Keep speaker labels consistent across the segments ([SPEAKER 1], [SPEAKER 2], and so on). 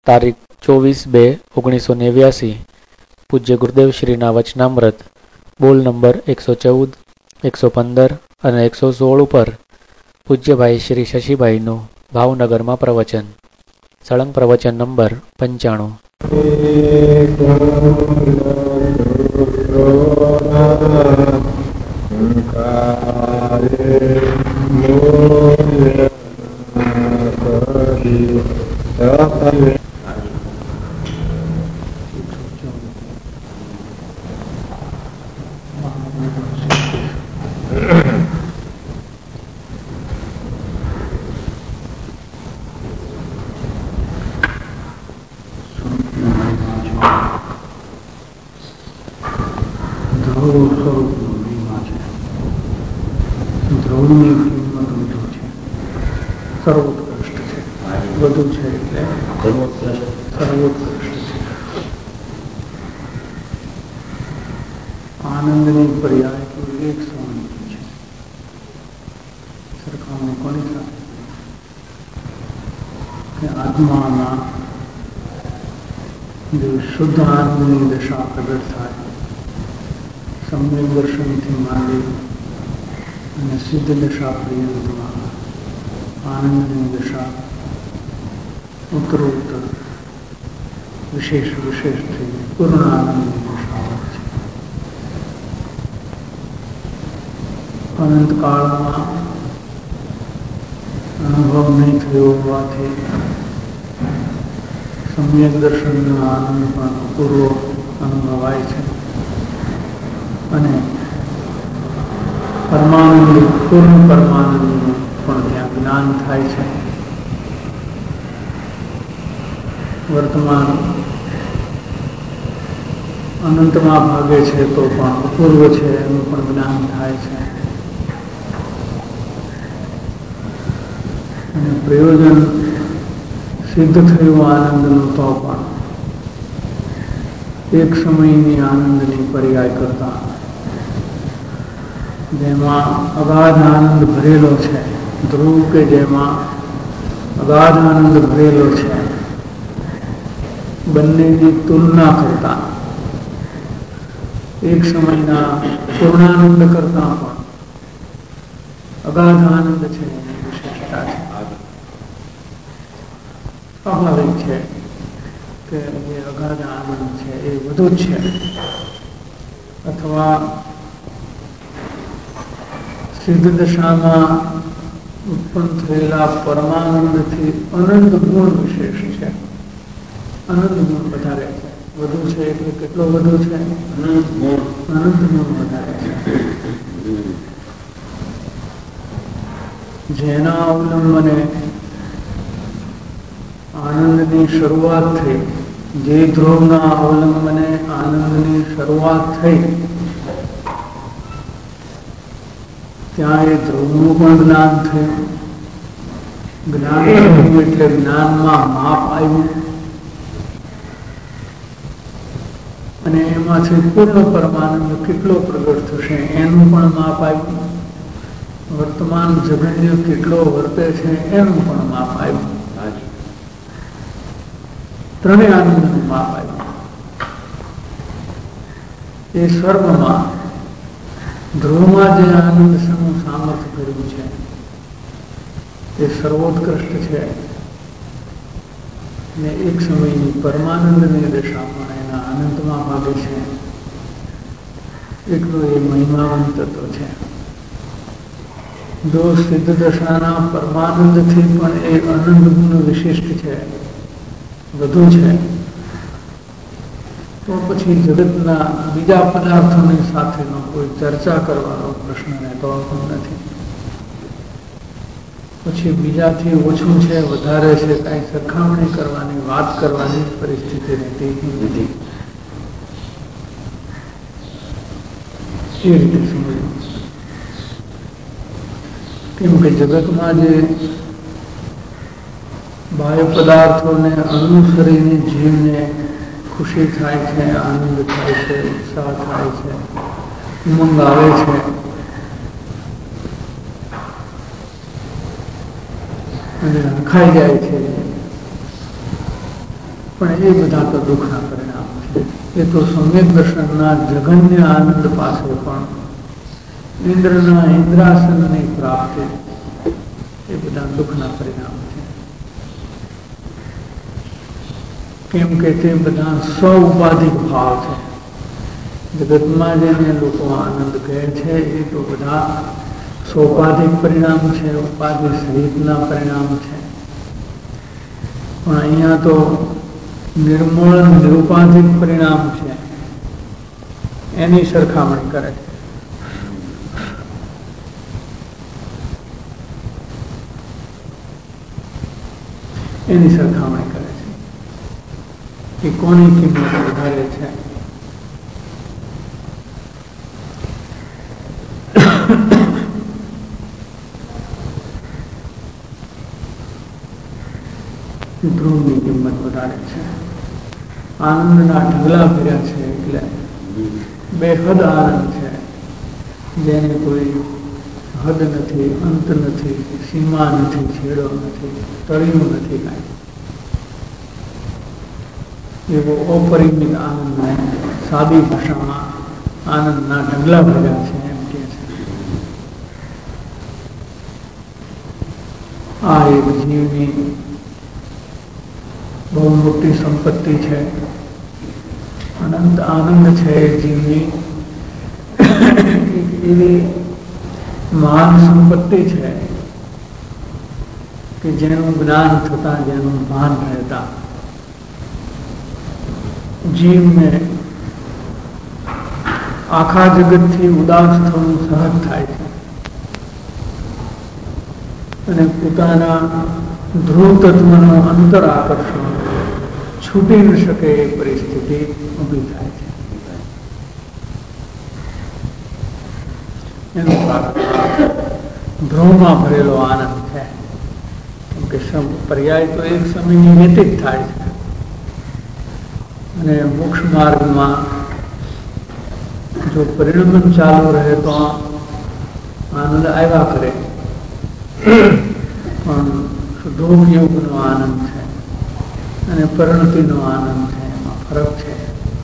[SPEAKER 1] તારીખ 24/2/1989 પૂજ્ય ગુરુદેવ શ્રીના વચનામૃત બોલ નંબર 114, 115 અને 116 ઉપર પૂજ્યભાઈ શ્રી શશીભાઈનું ભાવનગરમાં પ્રવચન. સળંગ પ્રવચન નંબર 95.
[SPEAKER 2] ધ્રુવની કિંમત વધુ છે, સર્વોત્કૃષ્ટ છે. વધુ છે એટલે સર્વોત્કૃષ્ટ છે. આનંદની પર્યાય તો એક સમાન છે. સરખામણી કોની સાથે કે આત્માના જે શુદ્ધ આનંદની દશા પ્રગટ થાય, સમ્યક દર્શનથી માંડી અને સિદ્ધ દશા પર્યંતમાં આનંદની દશા ઉત્તરોત્તર વિશેષ થઈ પૂર્ણ આનંદની દશા હોય છે. અનંતકાળમાં અનુભવ નહીં થયો હોવાથી સમ્યક દર્શનનો આનંદ પણ પૂર્વ અનુભવાય છે અને પરમાનંદ, પૂર્ણ પરમાનંદનું પણ ત્યાં જ્ઞાન થાય છે. વર્તમાન અનંતમાં ભાગે છે તો પણ અપૂર્વ છે એનું પણ જ્ઞાન થાય છે. અને પ્રયોજન સિદ્ધ થયું આનંદનું તો પણ એક સમયની આનંદની પર્યાય કરતા જેમાં અગાધ આનંદ ભરેલો છે, ધ્રુવ કે જેમાં અગાધ આનંદ ભરેલો છે, બંનેની તુલના કરતા એક સમયના પૂર્ણાનંદ કરતા પણ અગાધ આનંદ છે એની વિશેષતા છે. સ્વાભાવિક છે કે જે અગાધ આનંદ છે એ વધુ જ છે, અથવા સિદ્ધ દશામાં ઉત્પન્ન થયેલા પરમાનંદથી અનંત ગુણ વિશેષ છે. અનંત ગુણ વધારે છે. વધુ છે એટલે કેટલો વધુ છે? અનંત ગુણ વધારે છે. જેના અવલંબને આનંદની શરૂઆત થઈ, જે ધ્રુવના અવલંબને આનંદની શરૂઆત થઈ, ત્યાં એ ધ્રુવનું પણ જ્ઞાન થયું. જ્ઞાન થયું એટલે જ્ઞાનમાં માપ આવ્યું અને એમાંથી પૂર્ણ પરમાનંદ કેટલો પ્રગટ થશે એનું પણ માપ આવ્યું. વર્તમાન જગન્ય કેટલો વર્તે છે એનું પણ માપ આવ્યું. ત્રણેય આનંદનું માપ આવ્યું. એ સર્વમાં ધ્રુવમાં જે આનંદ સમૂહ સામર્થ્ય કર્યું છે એ સર્વોત્કૃષ્ટ છે ને એક સમયની પરમાનંદની દશામાં એના આનંદમાં ભાગે છે એટલો એ મહિમાવંત તત્વ છે. જો સિદ્ધ દશાના પરમાનંદથી પણ એ અનંત ગુણ વિશિષ્ટ છે, વધુ છે, તો પછી જગતના બીજા પદાર્થોની સાથેનો કોઈ ચર્ચા કરવાનો પ્રશ્ન રહેતો નથી. પછી બીજાથી ઓછું છે, વધારે છે, કાંઈ સરખામણી કરવાની, વાત કરવાની પરિસ્થિતિ રહેતી નથી. એ રીતે સમજવું. કેમ કે જગતમાં જે બાહ્ય પદાર્થોને અનુસરીને જીવને ખુશી થાય છે, આનંદ થાય છે, ઉત્સાહ થાય છે, ઉમંગ આવે છે, અને રખાઈ જાય છે, પણ એ બધા તો દુઃખના પરિણામ છે. એ તો સમ્યક દર્શનના જગન્ય આનંદ પાસે પણ ઇન્દ્રના ઇન્દ્રાસનની પ્રાપ્તિ એ બધા દુઃખના પરિણામ છે. કેમ કે તે બધા સ્વ-ઉપાધિક ભાવ છે. જગતમાં જેને લોકો આનંદ કહે છે એ તો બધા સ્વોપાધિક પરિણામ છે, ઉપાધિ સહિતના પરિણામ છે. પણ અહીંયા તો નિર્મળ નિરુપાધિક પરિણામ છે, એની સરખામણી કરે છે. એની સરખામણી કરે છે કે કોની કિંમત વધારે છે. ધ્રુવની કિંમત વધારે છે. આનંદના ઢગલા ભર્યા છે એટલે બેહદ આનંદ છે, જેને કોઈ હદ નથી, અંત નથી, સીમા નથી, છેડો નથી, તળિયું નથી કાંઈ. એવો અપરિમિત આનંદને સાદી ભાષામાં આનંદના ઢગલા ભર્યા છે એમ કે છે. આ એક જીવની બહુ મોટી સંપત્તિ છે, અનંત આનંદ છે એ જીવની એવી મહાન સંપત્તિ છે કે જેનું જ્ઞાન થતા, જેનું ભાન રહેતા જીવને આખા જગતથી ઉદાસ થવું સહજ થાય છે અને પોતાના ધ્રુવ તત્વનું અંતર આકર્ષણ છૂટી ન શકે એ પરિસ્થિતિ ઊભી થાય છે. એનું કારણ ધ્રુવમાં ભરેલો આનંદ છે. કેમ કે પર્યાય તો એક સમયની વ્યતીત થાય છે અને મોક્ષ માર્ગમાં જો પરિણમન ચાલુ રહે તો આનંદ આવ્યા કરે, પણ શુદ્ધોપયોગનો આનંદ છે અને પરિણતિનો આનંદ છે, એમાં ફરક છે.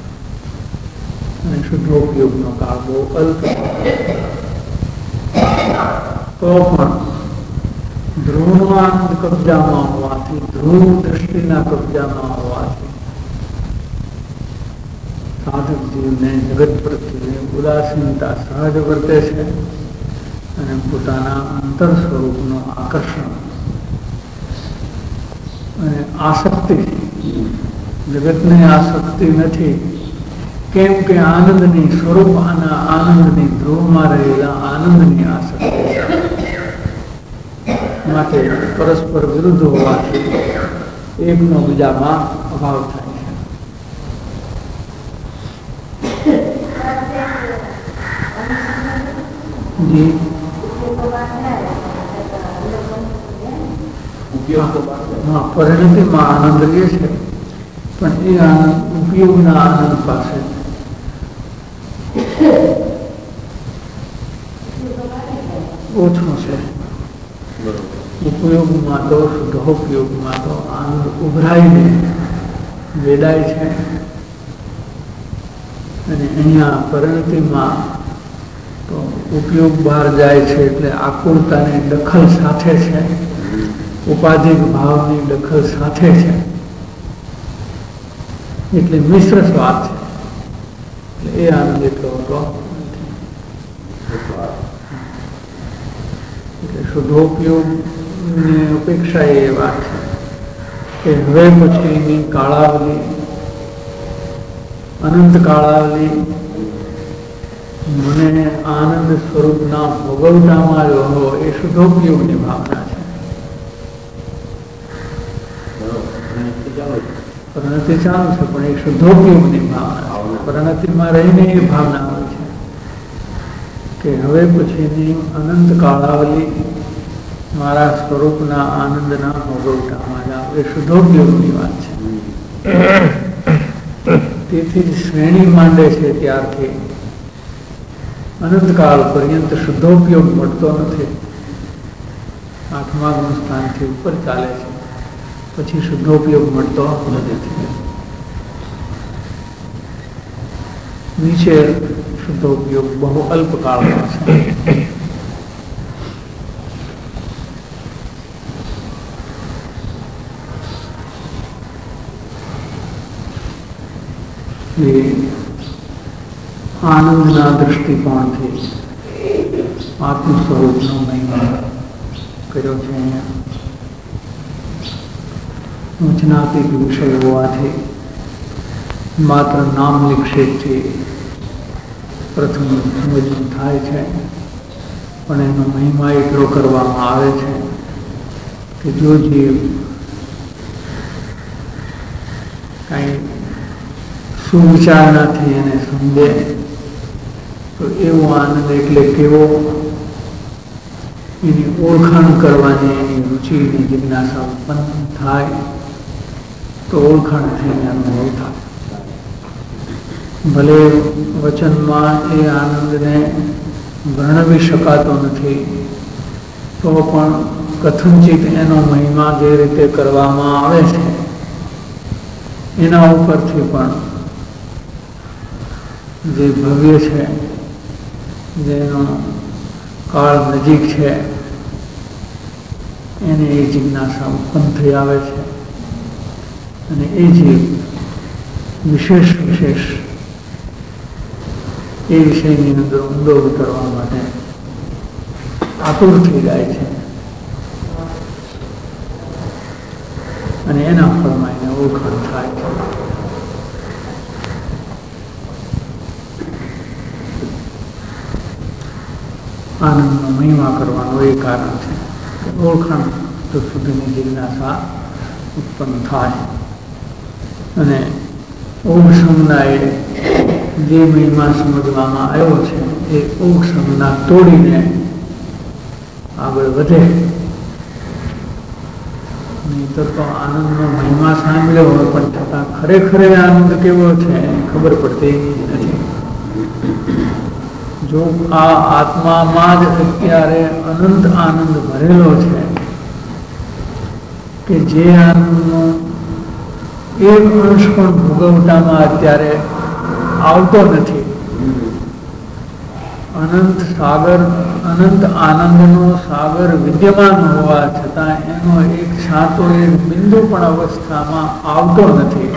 [SPEAKER 2] અને શુદ્ધોપયોગનો કાળ બહુ અલ્પ તો પણ ધ્રુવનો આનંદ કબજામાં હોવાથી, ધ્રુવ દ્રષ્ટિના કબજામાં હોવાથી સાધક જીવને જગત પ્રત્યે ઉદાસીનતા સહજ વર્તે છે અને પોતાના અંતર સ્વરૂપનું આકર્ષણ અને આસક્તિ, જગતને આસક્તિ નથી. કેમ કે આનંદની સ્વરૂપ અને આનંદની ધ્રુવમાં રહેલા આનંદની આસક્તિ માટે પરસ્પર વિરુદ્ધ હોવાથી એકનો બીજામાં અભાવ થાય છે. જી હા, પરિણતિમાં આનંદ રહે છે, પણ એ આનંદ ઉપયોગના આનંદ પાસે ઓછો છે. ઉપયોગમાં તો, શુદ્ધોપયોગમાં તો આનંદ ઉભરાઈને વેડાય છે અને અહીંયા પરિણતિમાં તો ઉપયોગ બહાર જાય છે એટલે આકુળતાની દખલ સાથે છે, ઉપાધિક ભાવની દખલ સાથે છે, એટલે મિશ્ર સ્વાદ છે. એટલે એ આનંદ એટલો હતો નથી. એટલે શુદ્ધોપયોગની અપેક્ષા એ વાત છે કે હવે પછીની કાળાવલી, અનંત કાળાવલી મને આનંદ સ્વરૂપના ભોગવટામાં રહો, એ શુદ્ધોપયોગની ભાવના છે. પરિણતિ ચાલુ છે પણ એ શુદ્ધોપયોગની ભાવના છે. પરિણતિમાં રહીને એ ભાવના હોય છે કે હવે પછીની અનંત કાળાવલી મારા સ્વરૂપના આનંદના ભોગવટામાં જાઓ, એ શુદ્ધોપયોગની વાત છે. તેથી જ શ્રેણી માંડે છે ત્યારથી અનંતકાળ પર્યંત શુદ્ધોપયોગ મળતો નથી. આઠમા ગુણ સ્થાનથી ઉપર ચાલે છે, પછી શુદ્ધોપયોગ મળતો નથી. નીચે શુદ્ધોપયોગ બહુ અલ્પકાળમાં છે. એ આનંદના દૃષ્ટિકોણથી આત્મ સ્વરૂપનો મહિમા કર્યો છે. અહીંયા વચનાતીત વિષય હોવાથી માત્ર નામ નિક્ષેપથી પ્રથમ સમજણ થાય છે, પણ એનો મહિમા એટલો કરવામાં આવે છે કે જો જીવ કાંઈ સુવિચારણાથી એને સમજે તો એવો આનંદ એટલે કેવો, એની ઓળખાણ કરવાની એની રુચિની જિજ્ઞાસા ઉત્પન્ન થાય તો ઓળખાણ થઈને અનુભવ થાય. ભલે વચનમાં એ આનંદને વર્ણવી શકાતો નથી તો પણ કથનચિત એનો મહિમા જે રીતે કરવામાં આવે છે એના ઉપરથી પણ જે ભવ્ય છે, જેનો કાળ નજીક છે, એને એ જિજ્ઞાસા ઉત્પન્ન થઈ આવે છે અને એ જીવ વિશેષ એ વિષયની અંદર ઊંડો ઉતરવા માટે આતુર થઈ જાય છે અને એના ફળમાં એને ઓળખાણ થાય છે. આનંદનો મહિમા કરવાનું એ કારણ છે કે ઓળખાણ તો સુધીની જિજ્ઞાસા ઉત્પન્ન થાય અને ઓમસંજ્ઞાએ જે મહિમા સમજવામાં આવ્યો છે એ ઓમસંજ્ઞા તોડીને આગળ વધે. નહીંતર તો આનંદનો મહિમા સાંભળ્યો હોય પણ છતાં ખરેખર આનંદ કેવો છે ખબર પડતી નથી. જો આ આત્મામાં જ અત્યારે અનંત આનંદ ભરેલો છે કે જે આનંદનો એક અંશ પણ ભોગવટામાં અત્યારે આવતો નથી, અનંત આનંદનો સાગર વિદ્યમાન હોવા છતાં એનો એક છાંટો એક બિંદુ પણ અવસ્થામાં આવતો નથી,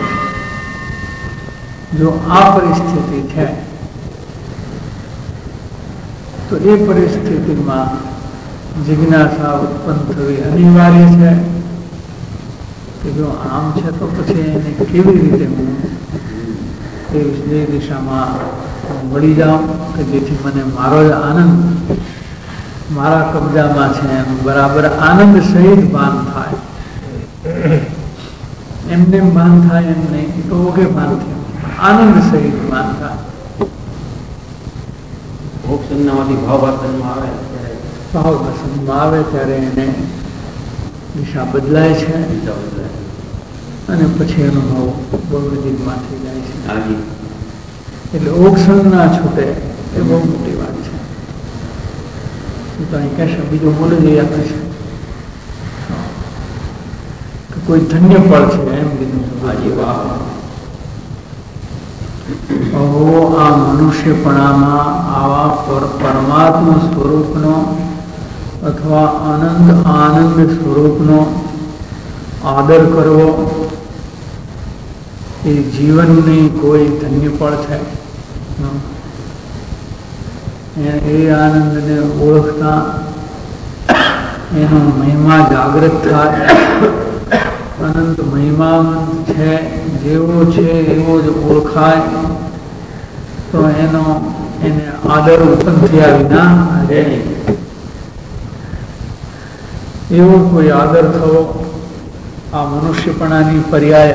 [SPEAKER 2] જો આ પરિસ્થિતિ છે તો એ પરિસ્થિતિમાં જિજ્ઞાસા ઉત્પન્ન થવી અનિવાર્ય છે કે જો આમ છે તો પછી એને કેવી રીતે હું એ દિશામાં વળી જાઉં કે જેથી મને મારો જ આનંદ મારા કબજામાં છે એનું બરાબર આનંદ સહિત ભાન થાય. એમને ભાન થાય એમ નહીં તો ઓકે ભાન થાય, આનંદ સહિત ભાન થાય. ભાવદર્શનમાં આવે ત્યારે એને દિશા બદલાય છે અને પછી એનો ભાવ બહુ નજીકમાં થઈ જાય છે. એટલે ઓક્ષણ ના છૂટે એ બહુ મોટી વાત છે. તો અહીં કહેશે બીજું બોલી જઈ આપે છે કે કોઈ ધન્ય ફળ છે એમ કીધું. આ મનુષ્યપણામાં આવા પરમાત્મ સ્વરૂપનો અથવા આનંદ સ્વરૂપનો આદર કરવો એ જીવનની કોઈ ધન્ય ફળ છે. એ આનંદને ઓળખતા એનો મહિમા જાગૃત થાય. અનંત મહિમાવંત છે, જેવો છે એવો જ ઓળખાય તો એને આદર ઉત્પન્ન થયા વિના રહે. એવો કોઈ આદર થવો આ મનુષ્યપણાની પર્યાય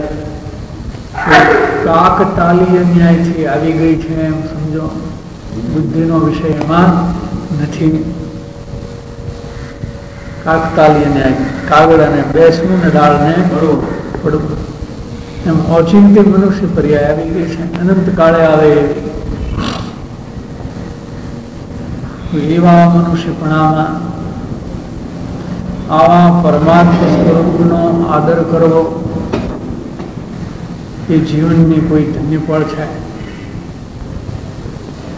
[SPEAKER 2] કાકતાલીય ન્યાયથી આવી ગઈ છે એમ સમજો. બુદ્ધિનો વિષય એમાં નથી. કાકતાલીય ન્યાય, કાગળ અને બેસવું ને દાળને પડવું એમ ઓચિંત્ય મનુષ્ય પર્યાય આવી ગઈ છે. અનંત કાળે આવે એવા મનુષ્યપણામાં આવા પરમાત્મા સ્વરૂપનો આદર કરવો એ જીવનની કોઈ ધન્ય ફળ છે.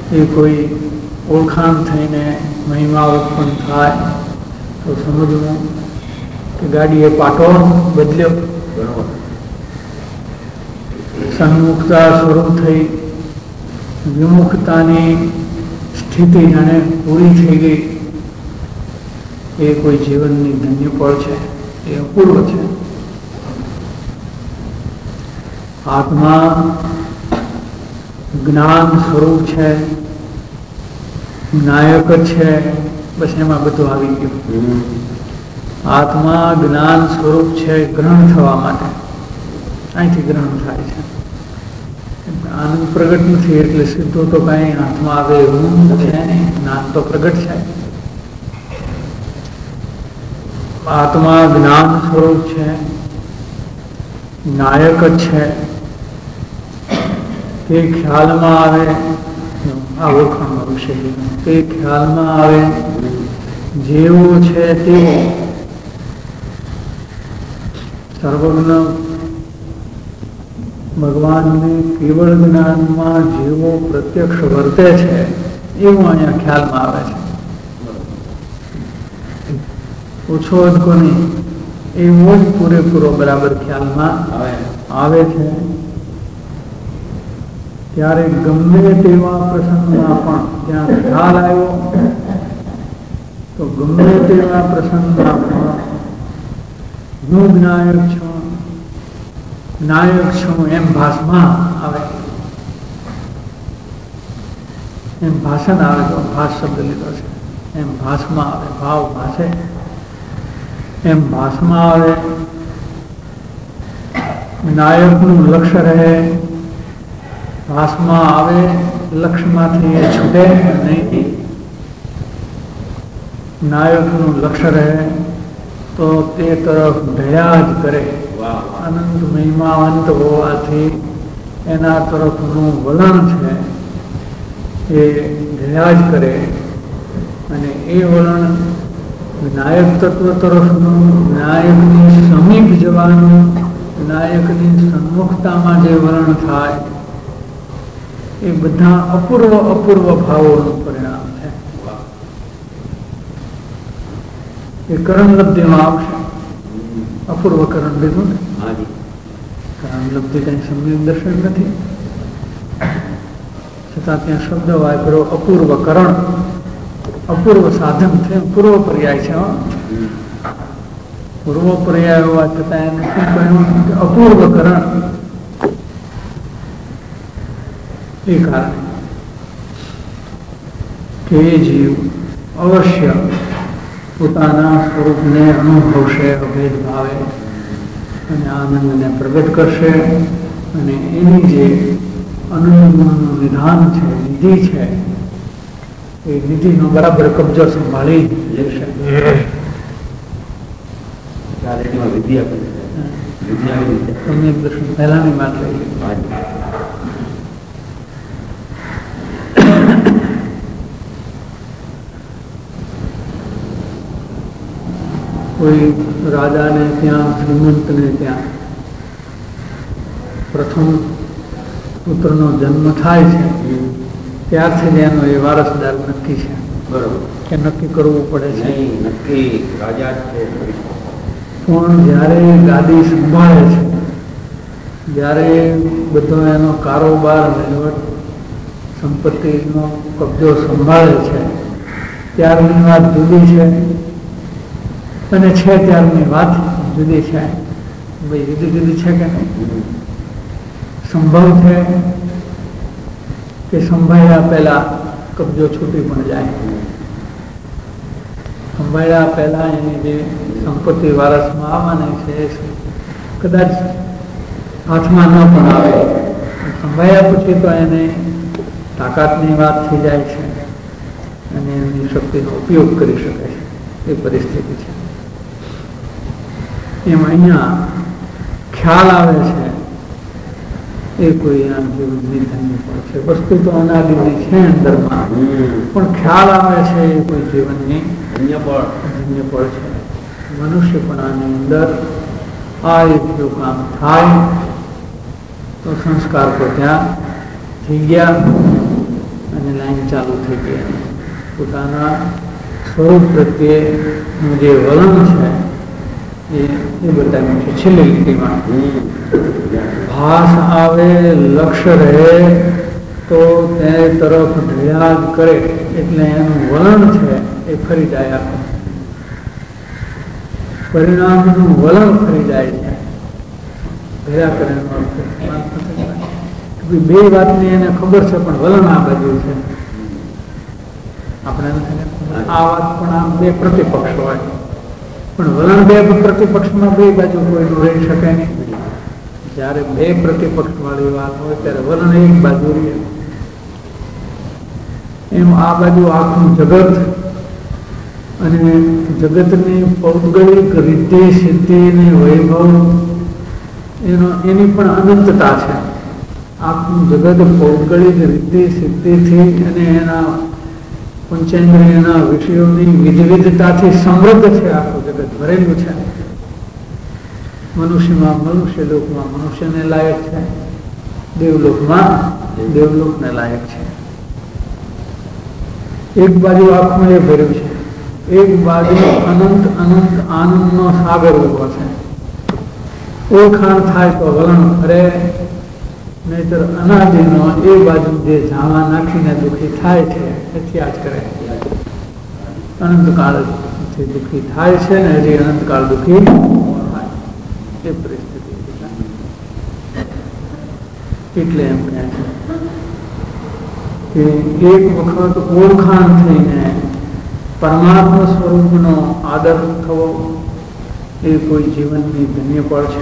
[SPEAKER 2] એ કોઈ ઓળખાણ થઈને મહિમા ઉત્પન્ન થાય તો સમજવું કે ગાડીએ પાટો બદલ્યો, સન્મુખતા સ્વરૂપ થઈ વિમુખતાની સ્થિતિ જાણે પૂરી થઈ ગઈ, એ કોઈ જીવનની ધન્ય પળ છે, એ અપૂર્વ છે. આત્મા જ્ઞાન સ્વરૂપ છે, નાયક છે, બસ એમાં બધું આવી ગયું. આત્મા જ્ઞાન સ્વરૂપ છે ગ્રહણ થવા માટે, અહીંથી ગ્રહણ થાય છે. આનંદ પ્રગટ નથી એટલે સીધું તો કઈ હાથમાં આવે એવું છે નહીં, જ્ઞાન તો પ્રગટ છે. આત્મા જ્ઞાન સ્વરૂપ છે, નાયક જ છે. તે ખ્યાલમાં આવે, આ ઓળખાણનો વિષય, તે ખ્યાલમાં આવે જેવો છે તેવો સર્વજ્ઞ ભગવાનને કેવળ જ્ઞાનમાં જેવો પ્રત્યક્ષ વર્તે છે એવું અહીંયા ખ્યાલમાં આવે છે. ઓછો અધકો નહીં, એવો જ પૂરેપૂરો બરાબર ખ્યાલમાં આવે છે. ત્યારે ગમે તેવા પ્રસંગમાં પણ ત્યાં ખ્યાલ આવ્યો તો ગમે તેવા પ્રસંગમાં પણ હું નાયક છું, નાયક છું એમ ભાસમાં આવે, એમ ભાષણ આવે તો ભાષ શબ્દ લીધો છે, એમ ભાસમાં આવે, ભાવ ભાષે એમ ભાસમાં આવે. નાયકનું લક્ષ્ય રહે, ભાસમાં આવે, લક્ષ્યમાંથી એ છૂટે નહીં. નાયકનું લક્ષ્ય રહે તો તે તરફ દયા જ કરે. અનંત મહિમાવંત હોવાથી એના તરફનું વલણ છે એ દયા જ કરે, અને એ વલણ નાયક તત્વ તરફનું, નાયકની સમીપ જવાનું, નાયકની સન્મુખતામાં જે વલણ થાય એ બધા અપૂર્વ અપૂર્વ ભાવોનું પરિણામ છે. એ કરણ લબ્ધિમાં આવશે. અપૂર્વ કરણ લીધું ને, કરણ લબ્ધિ કઈ સમ્યક દર્શન નથી, છતાં ત્યાં શબ્દ વાપરો અપૂર્વ કરણ, અપૂર્વ સાધન છે, પૂર્વ પર્યાય છે. પૂર્વ પર્યાય હોવા છતાં એને શું કહ્યું કે અપૂર્વ કરણ. એ કારણે કે એ જીવ અવશ્ય પોતાના સ્વરૂપને અનુભવશે અભેદ ભાવે અને આનંદને પ્રગટ કરશે, અને એની જે અનુભવનું નિધાન છે, નિધિ છે, એ નિધિનો બરાબર કબજો સંભાળી લેશે. તમને દર્શન પહેલાની વાત લઈ કોઈ રાજાને ત્યાં, શ્રીમંતને ત્યાં પ્રથમ પુત્રનો જન્મ થાય છે ત્યારથી જ એનો એ વારસદાર નક્કી છે. બરોબર, કે નક્કી કરવું પડે છે. નક્કી રાજા છે. પણ જ્યારે ગાદી સંભાળે છે, જ્યારે બધો એનો કારોબાર, વહીવટ, સંપત્તિનો કબજો સંભાળે છે, ત્યારની વાત જુદી છે, અને છે ત્યારની વાત જુદી છે. ભાઈ જુદી જુદી છે કે નહીં? સંભવ છે કે સંભાળ્યા પહેલા કબજો છૂટી પણ જાય, સંભાળ્યા પહેલા એની જે સંપત્તિ વારસમાં આવવાની છે કદાચ હાથમાં ન પણ આવે, સંભાળ્યા પછી તો એને તાકાતની વાત થઈ જાય છે અને એમની શક્તિનો ઉપયોગ કરી શકે છે. એ પરિસ્થિતિ છે. એમ અહીંયા ખ્યાલ આવે છે એ કોઈ એના જીવનની ધન્ય પળ છે. વસ્તુ તો અનાદિની છે અંદરમાં, પણ ખ્યાલ આવે છે એ કોઈ જીવનની ધન્ય પળ છે. મનુષ્યપણાની અંદર આ એક જો કામ થાય તો સંસ્કાર તો ત્યાં થઈ ગયા, અને લાઈન ચાલુ થઈ ગઈ. પોતાના સ્વરૂપ પ્રત્યેનું જે વલણ છે એ બતાવ્યું છે છેલ્લી લીટીમાં. ભાસ આવે લક્ષ્ય રહે તો તે તરફ ઢળ્યા જ કરે, એટલે એનું વલણ છે એ ફરી જાય. આખું પરિણામનું વલણ ફરી જાય છે. ભેરા કરે બે વાતની એને ખબર છે, પણ વલણ આ બાજુ છે. આપણે આ વાત પણ આમ બે પ્રતિપક્ષ હોય, પણ વલણ બે પ્રતિપક્ષમાં બે બાજુ કોઈનું રહી શકે નહીં. જ્યારે બે પ્રતિપક્ષ વાળી વાત હોય ત્યારે વલણ એક બાજુ રહે. એમ આ બાજુ આખું જગત અને જગતની પૌદ્ગલિક રીતિ સિદ્ધિ ને વૈભવ એની પણ અનંતતા છે. આખું જગત પૌદ્ગલિક રીતિ સિદ્ધિથી અને એના પંચેન્દ્રિયના વિષયોની વિવિધતાથી સમૃદ્ધ છે. આખું જગત ભરેલું છે. મનુષ્યમાં મનુષ્ય લોકમાં મનુષ્યને લાયક છે, દેવલોકમાં દેવલોકને લાયક છે. એક બાજુ આખું એ ભર્યું છે, એક બાજુ અનંત અનંત આનંદનો સાગર ઉભો છે. ઓળખાણ થાય તો વલણ ફરે, નહીતર અનાદિનો એ બાજુ જે ઝાવા નાખીને દુઃખી થાય છે એ થયા જ કરે. અનંતકાળથી દુઃખી થાય છે ને હજી અનંતકાળ દુઃખી થાય એ પરિસ્થિતિ. એટલે એમ કહે છે કે એક વખત ઓળખાણ થઈને પરમાત્મા સ્વરૂપનો આદર થવો એ કોઈ જીવનની ધન્ય પળ છે.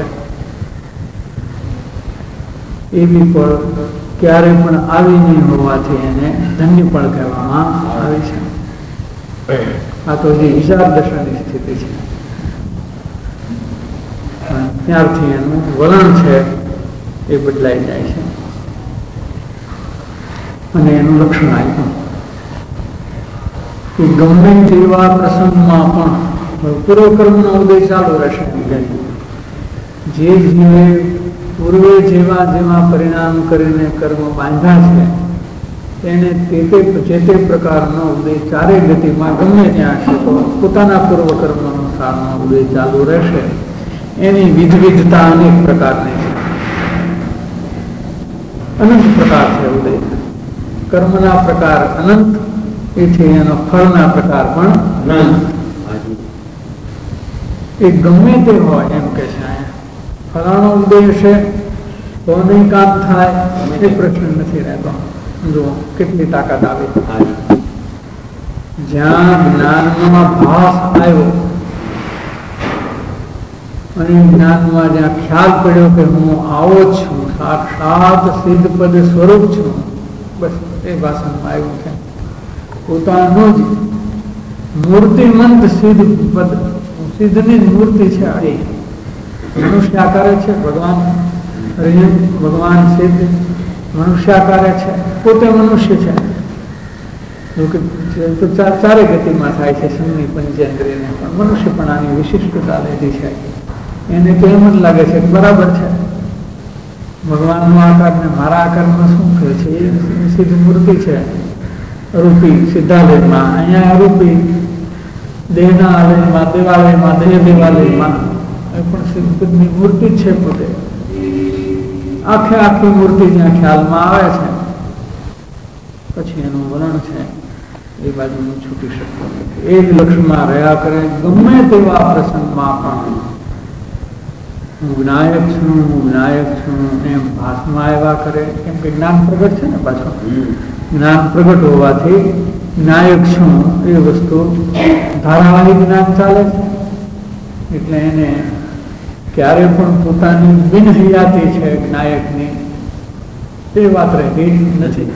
[SPEAKER 2] એવી પળ ક્યારે પણ આવી નહીં હોવાથી એને ધન્ય પળ કહેવામાં આવે છે. આ તો જે વિચાર દશાની સ્થિતિ છે, ત્યારથી એનું વલણ છે એ બદલાઈ જાય છે અને એનું લક્ષણ આવ્યું કે ગમે તેવા પ્રસંગમાં પણ પૂર્વકર્મનો ઉદય ચાલુ રહેશે. જે જીવે પૂર્વે જેવા જેવા પરિણામ કરીને કર્મ બાંધ્યા છે તેને જે તે પ્રકારનો ઉદય ચારે ગતિમાં ગમે ત્યાં છે તો પોતાના પૂર્વકર્મ અનુસારનો ઉદય ચાલુ રહેશે. એની વિધવિધતા અનેક પ્રકારની છે, અનંત પ્રકાર છે ઉદય. કર્મના પ્રકાર અનંત, એથી એનો ફળના પ્રકાર પણ અનંત. એ ગમે તે હોય એમ કે છે ફલાણો ઉદય છે તો નહીં કામ થાય એ પ્રશ્ન નથી રહેતો. જો કેટલી તાકાત આવી. જ્યાં જ્ઞાનમાં ભાસ આવ્યો અને જ્ઞાનમાં જ્યાં ખ્યાલ પડ્યો કે હું આવો જ છું, સાક્ષાત સિદ્ધ પદ સ્વરૂપ છું, બસ એ ભાષણમાં આવ્યું છે. પોતાનું જ મૂર્તિમંત સિદ્ધ પદ, સિદ્ધની જ મૂર્તિ છે. આ મનુષ્યાકારે છે ભગવાન, ભગવાન સિદ્ધ મનુષ્યાકારે છે, પોતે મનુષ્ય છે. તો ચારે ગતિમાં થાય છે સંગની પંચેન્દ્રિયને, પણ મનુષ્ય પણ આની વિશિષ્ટતા લીધી છે. એને તો એમ જ લાગે છે કે બરાબર છે, ભગવાનનો આકાર ને મારા આકારમાં શું કહે છે, એ સિદ્ધ મૂર્તિ છે. રૂપી સિદ્ધાલયમાં, અહીંયા રૂપી દેહના આલયમાં, દેવાલયમાં, દેહ દેવાલયમાં એ પણ સિદ્ધની મૂર્તિ જ છે પોતે. આખે આખી મૂર્તિ જ્યાં ખ્યાલમાં આવે છે પછી એનું વલણ છે એ બાજુનું છૂટી શકતું નથી. એ જ લક્ષ્યમાં રહ્યા કરે ગમે તેવા પ્રસંગમાં પણ હું જ્ઞાયક છું, હું જ્ઞાયક છું એમ ભાસમાં આવ્યા કરે. કેમ કે જ્ઞાન પ્રગટ છે ને, પાછું જ્ઞાન પ્રગટ હોવાથી જ્ઞાયક છું એ વસ્તુ ધારાવાહી જ્ઞાન ચાલે છે. એટલે એને ક્યારે પણ પોતાની બિનહયાતી છે જ્ઞાયકની એ વાત રહેતી નથી.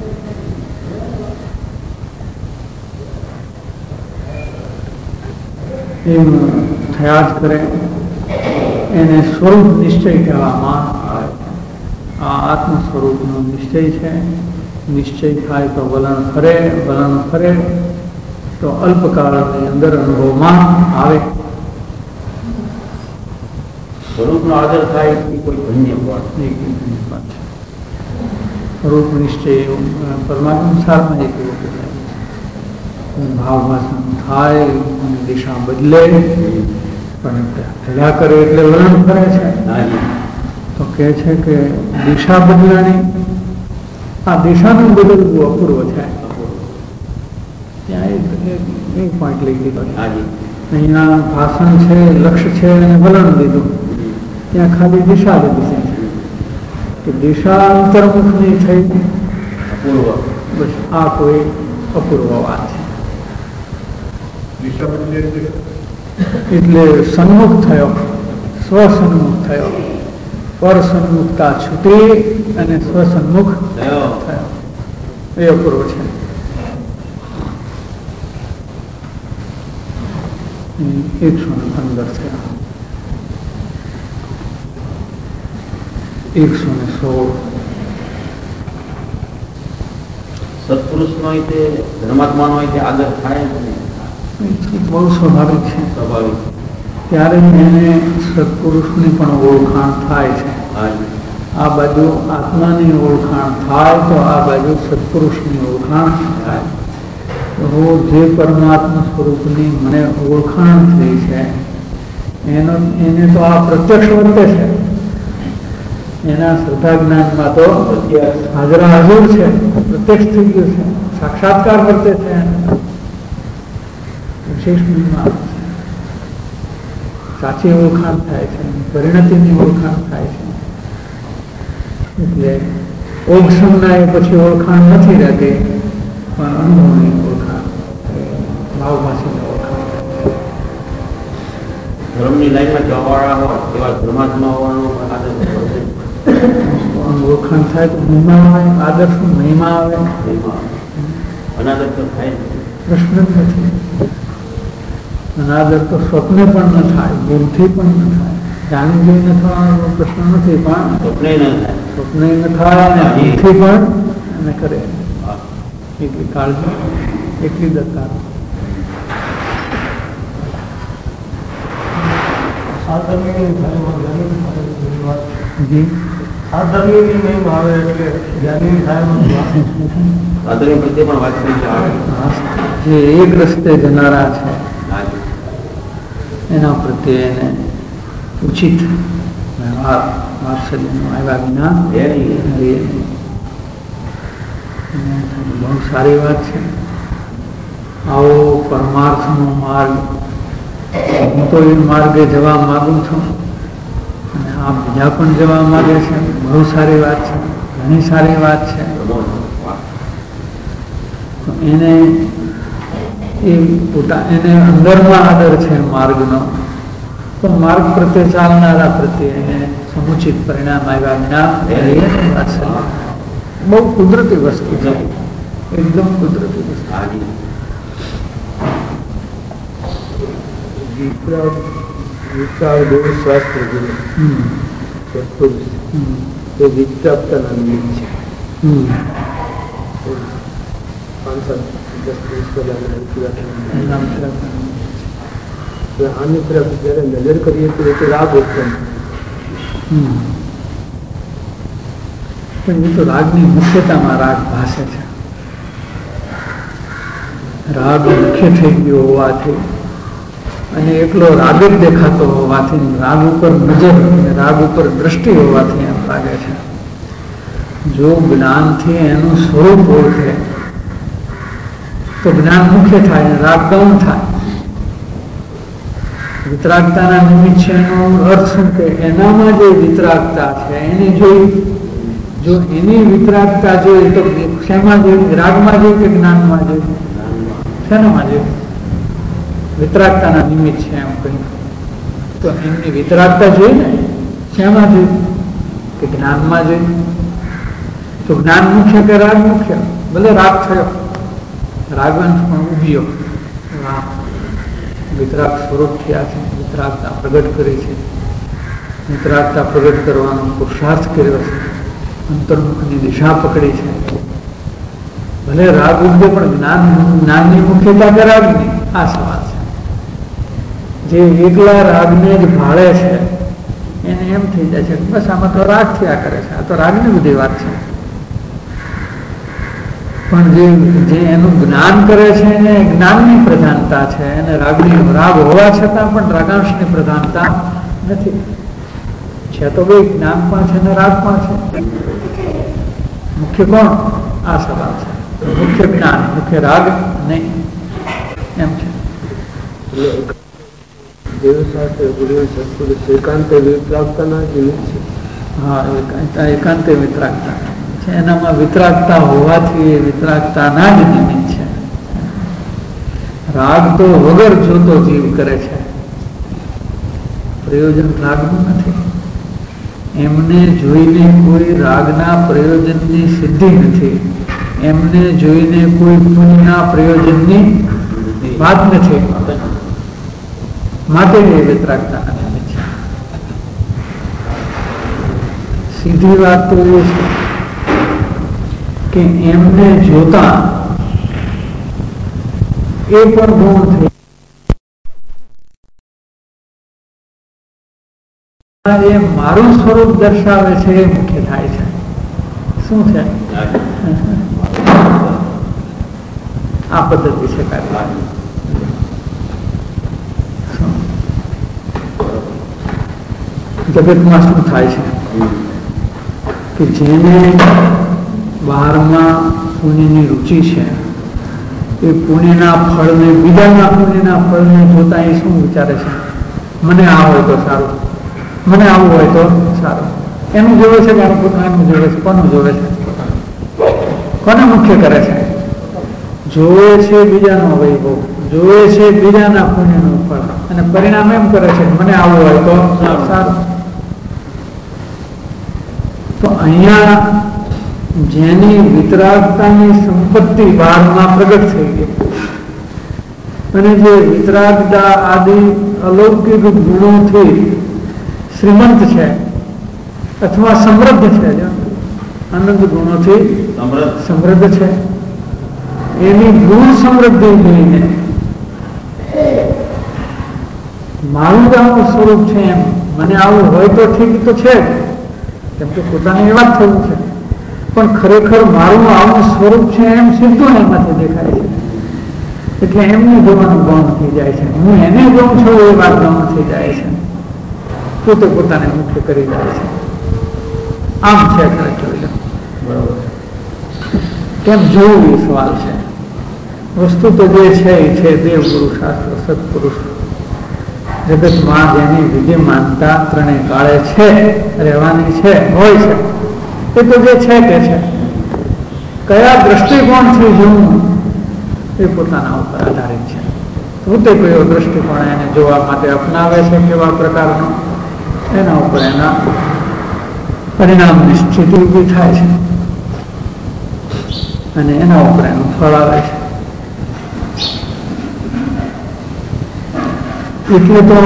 [SPEAKER 2] એમ થયા જ કરે એને સ્વરૂપ નિશ્ચય કહેવામાં આવે. આ આત્મ સ્વરૂપનો નિશ્ચય છે. નિશ્ચય થાય તો વલણ ફરે, વલણ ફરે તો અલ્પકાળની અંદર અનુભવમાં આવે. સ્વરૂપનો આદર થાય એ કોઈ ધન્ય વાત. રૂપ નિશ્ચય પરમાત્મા સારમાં એક એવો ભાવ ભાષણ થાય અને દિશા બદલે પણ હલ્યા કરે એટલે વર્ણન કરે છે. તો કહે છે કે દિશા બદલાણી, આ દિશાનું બદલવું અપૂર્વ છે. ત્યાં એક પોઈન્ટ લઈ લીધો. અહીંયા ભાષણ છે, લક્ષ્ય છે અને વલણ લીધું. ત્યાં ખાલી દિશા લીધી છે કે દિશા અંતર્મુખની થઈ. બસ આ કોઈ અપૂર્વ વાત છે. એટલે સન્મુખ થયો, સ્વસન્મુખ થયો, પર સન્મુખતા છૂટી અને સ્વસન્મુખ થયો. એ અપૂર્વ છે. 115 થયા. 116.
[SPEAKER 3] સત્પુરુષનો ધર્માત્માનો આદર થાય
[SPEAKER 2] બહુ સ્વાભાવિક છે.
[SPEAKER 3] સ્વાભાવિક.
[SPEAKER 2] ત્યારે એને સત્પુરુષની પણ ઓળખાણ થાય છે. આ બાજુ આત્માની ઓળખાણ થાય તો આ બાજુ સત્પુરુષની ઓળખાણ થાય. તો જે પરમાત્મા સ્વરૂપની મને ઓળખાણ થઈ છે એને તો આ પ્રત્યક્ષ વર્તે છે. એના શ્રદ્ધા જ્ઞાનમાં તો હાજરા હાજર છે, પ્રત્યક્ષ થઈ ગયું છે, સાક્ષાત્કાર વર્તે છે. વિશેષ મહિમા સાચી ઓળખાણ થાય છે, પરિણતિની ઓળખાણ થાય છે. એટલે ઓગસમના એ પછી ઓળખાણ નથી રહેતી, પણ અનુભવની ઓળખાણ, ભાવભાષીની ઓળખાણ.
[SPEAKER 3] ધર્મની લાઈનમાં જવાવાળા હોય એવા ધર્માત્માઓનો
[SPEAKER 2] ઓળખાણ થાય તો મહિમા આવે. આદર્શ મહિમા આવે.
[SPEAKER 3] અનાદર તો થાય
[SPEAKER 2] પ્રશ્ન જ નથી. અનાદર તો સ્વપ્ને પણ ન થાય, ભૂલથી પણ ન થાય. જાણી જોઈને થવાનો પ્રશ્ન નથી, પણ સ્વપ્ને ન થાય અને ભૂલથી પણ એને કરે. એટલી કાળજી, એટલી દરકાર. જે એક રસ્તે જનારા છે એના પ્રત્યે એને ઉચિત વ્યવહાર વાત્સલ્યનો આવ્યા વિના બહુ સારી વાત છે. આવો પરમાર્થનો માર્ગ, હું તો એ માર્ગે જવા માગું છું અને આ બીજા પણ જવા માગે છે. બહુ સારી વાત છે, ઘણી સારી વાત છે. તો એને અંદરમાં આદર છે માર્ગનો, તો માર્ગ પ્રત્યે ચાલનારા પ્રત્યે એને સમુચિત પરિણામ આવ્યા વિના બહુ કુદરતી વસ્તુ છે. એકદમ કુદરતી વસ્તુ.
[SPEAKER 4] શાસ્ત્ર એ વિપ્રાપ્તના નિમિત્ત છે. આની તરફ જયારે નજર કરીએ તો એ રાગ ઉત્પન્ન.
[SPEAKER 2] પણ એ તો રાગની મુખ્યતામાં રાગ ભાષે છે. રાગ મુખ્ય થઈ ગયો હોવાથી અને એકલો રાગ જ દેખાતો હોવાથી, રાગ ઉપર નજર, રાગ ઉપર દ્રષ્ટિ હોવાથી એમ લાગે છે. જો જ્ઞાનથી એનું સ્વરૂપ ઓળખે તો જ્ઞાન મુખ્ય થાય અને રાગ ગૌણ થાય. વિતરાગતાના નિમિત્ત છે એનો અર્થ શું કે એનામાં જે વિતરાગતા છે એને જોઈ. જો એની વિતરાગતા જોઈ તો શેમાં જોઈ? રાગમાં જોઈ કે જ્ઞાનમાં જોઈ? શેનામાં જોઈ? વિતરાગતાના નિમિત્ત છે એમ કહ્યું તો એમની વિતરાગતા જોઈ ને શેમાં જોઈ? કે જ્ઞાનમાં જોઈ. તો જ્ઞાન મુખ્ય કે રાગ મુખ્ય? ભલે રાગ થયો, રાગવંશ પણ ઉભ્યો, વિતરાગ સ્વરૂપ થયા છે, વિતરાગતા પ્રગટ કરી છે, વિતરાગતા પ્રગટ કરવાનો પુરુષાર્થ કર્યો છે, અંતર્મુખની દિશા પકડી છે. ભલે રાગ ઉભ્યો પણ જ્ઞાનની મુખ્યતા કે રાગની? આ સવાલ છે. જે એકલા રાગને જ ભાળે છે એને એમ થઈ જાય છે બસ આમાં તો રાગ થયા કરે છે, આ તો રાગની બધી વાત છે. પણ જે એનું જ્ઞાન કરે છે એને જ્ઞાનની પ્રધાનતા છે, એને રાગ હોવા છતાં પણ રાગાંશની પ્રધાનતા નથી. છે તો ભાઈ જ્ઞાન પણ છે ને રાગ પણ છે. મુખ્ય કોણ? આ સવાલ છે. મુખ્ય જ્ઞાન, મુખ્ય રાગ નહીં, એમ છે.
[SPEAKER 4] દેવશાસ્ત્ર ગુરુ સત્પુરુષ એકાંત વિતરાગતાના જ નિમિત્ત છે.
[SPEAKER 2] હા, એકાંતે વિતરાગતા છે. એનામાં વિતરાગતા હોવાથી એ વિતરાગતાના જ નિમિત્ત છે. રાગ તો વગર જોતો જીવ કરે છે, પ્રયોજન રાગનું નથી. એમને જોઈને કોઈ રાગના પ્રયોજનની સિદ્ધિ નથી, એમને જોઈને કોઈ પુણ્યના પ્રયોજનની વાત નથી. માટે એ વિતરાગતા નથી. સીધી વાત તો એ છે કે એમને જોતા એ પણ ગુણ થઈ, એ મારું સ્વરૂપ દર્શાવે છે એ મુખ્ય થાય છે. શું છે? આ પદ્ધતિ છે કાર્ય. જગતમાં શું થાય છે કે જેને બહારમાં પુણ્યની રુચિ છે એ પુણ્યના ફળને, બીજાના પુણ્યના ફળને જોતા એ શું વિચારે છે? મને આ હોય તો સારું, મને આવું હોય તો સારું. એનું જોવે છે કે પોતાનું જોવે છે? કોનું જોવે છે? કોને મુખ્ય કરે છે? જોવે છે બીજાનો વૈભવ, જોવે છે બીજાના પુણ્યનું ફળ, અને પરિણામ એમ કરે છે મને આવું હોય તો સારું. તો અહીંયા જેની વિતરાગતાની સંપત્તિ બહારમાં પ્રગટ થઈ ગઈ, અને જે વિતરાગતા આદિ અલૌકિક ગુણોથી શ્રીમંત છે અથવા સમૃદ્ધ છે, આનંદ ગુણોથી સમૃદ્ધ છે, એની ગુણ સમૃદ્ધિ જોઈને મારું જ આવું સ્વરૂપ છે, એમ મને આવું હોય તો ઠીક તો છે, કેમ કે પોતાને એ વાત થયું છે, પણ ખરેખર મારું આવું સ્વરૂપ છે એમ સીધું એમાંથી દેખાય છે. એટલે એમને જોવાનું ગૌણ થઈ જાય છે. હું એને જોઉં છું એ વાત ગૌણ થઈ જાય છે. પોતે પોતાને મુખ્ય કરી જાય છે. આમ છે ખરેખર. બરોબર. કેમ જોવું એ સવાલ છે. વસ્તુ તો જે છે એ છે દેવગુરુ શાસ્ત્ર સત્પુરુષ. જગતમાં જેની વિદ્યમાનતા ત્રણેય કાળે છે, રહેવાની છે, હોય છે, એ તો જે છે તે છે. કયા દ્રષ્ટિકોણથી જોવું એ પોતાના ઉપર આધારિત છે. પોતે કયો દ્રષ્ટિકોણ એને જોવા માટે અપનાવે છે, કેવા પ્રકારનો, એના ઉપર એના પરિણામની સ્થિતિ ઊભી થાય છે અને એના ઉપર એનું ફળ આવે છે. એટલે તો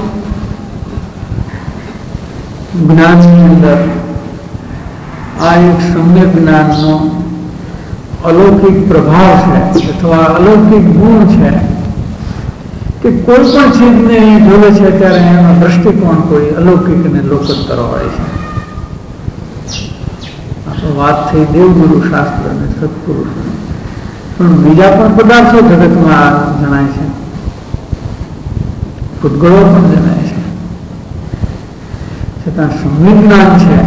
[SPEAKER 2] જ્ઞાનની અંદર આ એક સમ્યક જ્ઞાનનો અલૌકિક પ્રભાવ છે અથવા અલૌકિક ગુણ છે કે કોઈ પણ ચીજને જોવે છે ત્યારે એનો દ્રષ્ટિકોણ કોઈ અલૌકિક અને લોકોત્તર હોય છે. આ તો વાત થઈ દેવગુરુ શાસ્ત્ર અને સત્પુરુષ, પણ બીજા પણ પદાર્થો જગતમાં જણાય છે, ભૂતગળો પણ જણાય છે, છતાં સંવિજ્ઞાન છે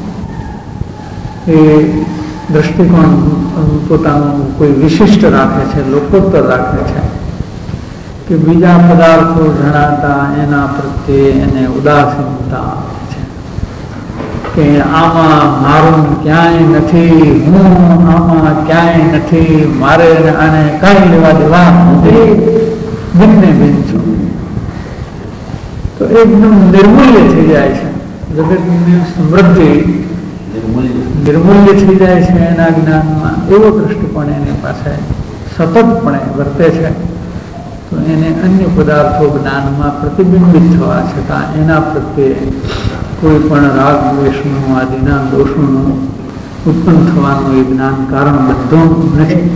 [SPEAKER 2] એ દ્રષ્ટિકોણ પોતાનું કોઈ વિશિષ્ટ રાખે છે, લોકોત્તર રાખે છે કે બીજા પદાર્થો જણાતા એના પ્રત્યે એને ઉદાસીનતા છે કે આમાં મારું ક્યાંય નથી, હું આમાં ક્યાંય નથી, મારે આને કાંઈ લેવા દેવા નથી, ભિન્ને ભિન્ન છું. તો એકદમ નિર્મૂલ્ય થઈ જાય છે. જગતની સમૃદ્ધિ નિર્મૂલ્ય થઈ જાય છે એના જ્ઞાનમાં. એવો દૃષ્ટિકોણ એની પાસે સતતપણે વર્તે છે. તો એને અન્ય પદાર્થો જ્ઞાનમાં પ્રતિબિંબિત થવા છતાં એના પ્રત્યે કોઈ પણ રાગ દ્વેષનું આદિના દોષોનું ઉત્પન્ન થવાનું એ જ્ઞાન કારણ બધું નથી.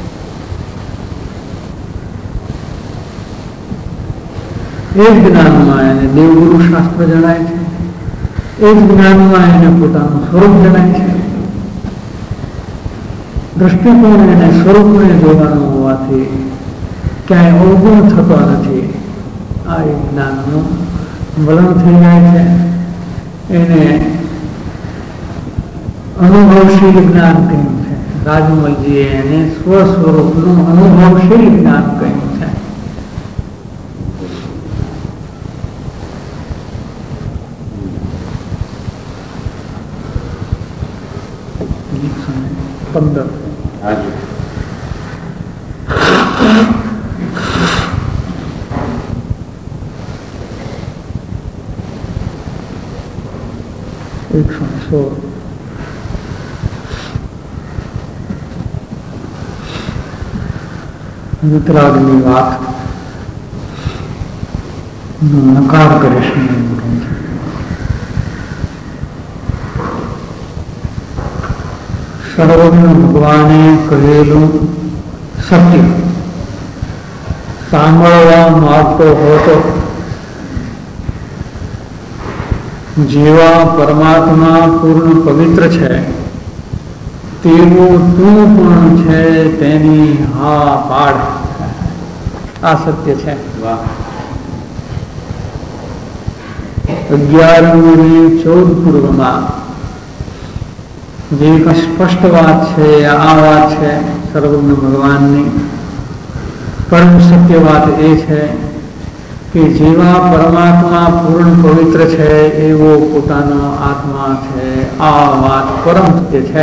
[SPEAKER 2] એ જ જ્ઞાનમાં એને દેવગુરુ શાસ્ત્ર જણાય છે, એ જ જ્ઞાનમાં એને પોતાનું સ્વરૂપ જણાય છે. દ્રષ્ટિકોણ એને સ્વરૂપને જોવાનું હોવાથી ક્યાંય અવગુણ થતો નથી. આ એક જ્ઞાનનું વલણ થઈ જાય છે. એને અનુભવશીલ જ્ઞાન કહ્યું છે. રાજમલજીએ એને સ્વસ્વરૂપનું અનુભવશીલ જ્ઞાન કહ્યું છે. પંદર એકસો વિતરાગની વાત નકાર કરીશ. સર્વજ્ઞ ભગવાને કહેલું સત્ય સાંભળવા માંગતો હોતો જેવા પરમાત્મા પૂર્ણ પવિત્ર છે તેવું તું પણ છે તેની હા પાડ. આ સત્ય છે. 11-14 પૂર્વમાં જે એક સ્પષ્ટ વાત છે આ વાત છે સર્વજ્ઞ ભગવાનની. પરમ સત્ય વાત એ છે કે જેવા પરમાત્મા પૂર્ણ પવિત્ર છે એવો પોતાનો આત્મા છે. આ વાત પરમ સત્ય છે.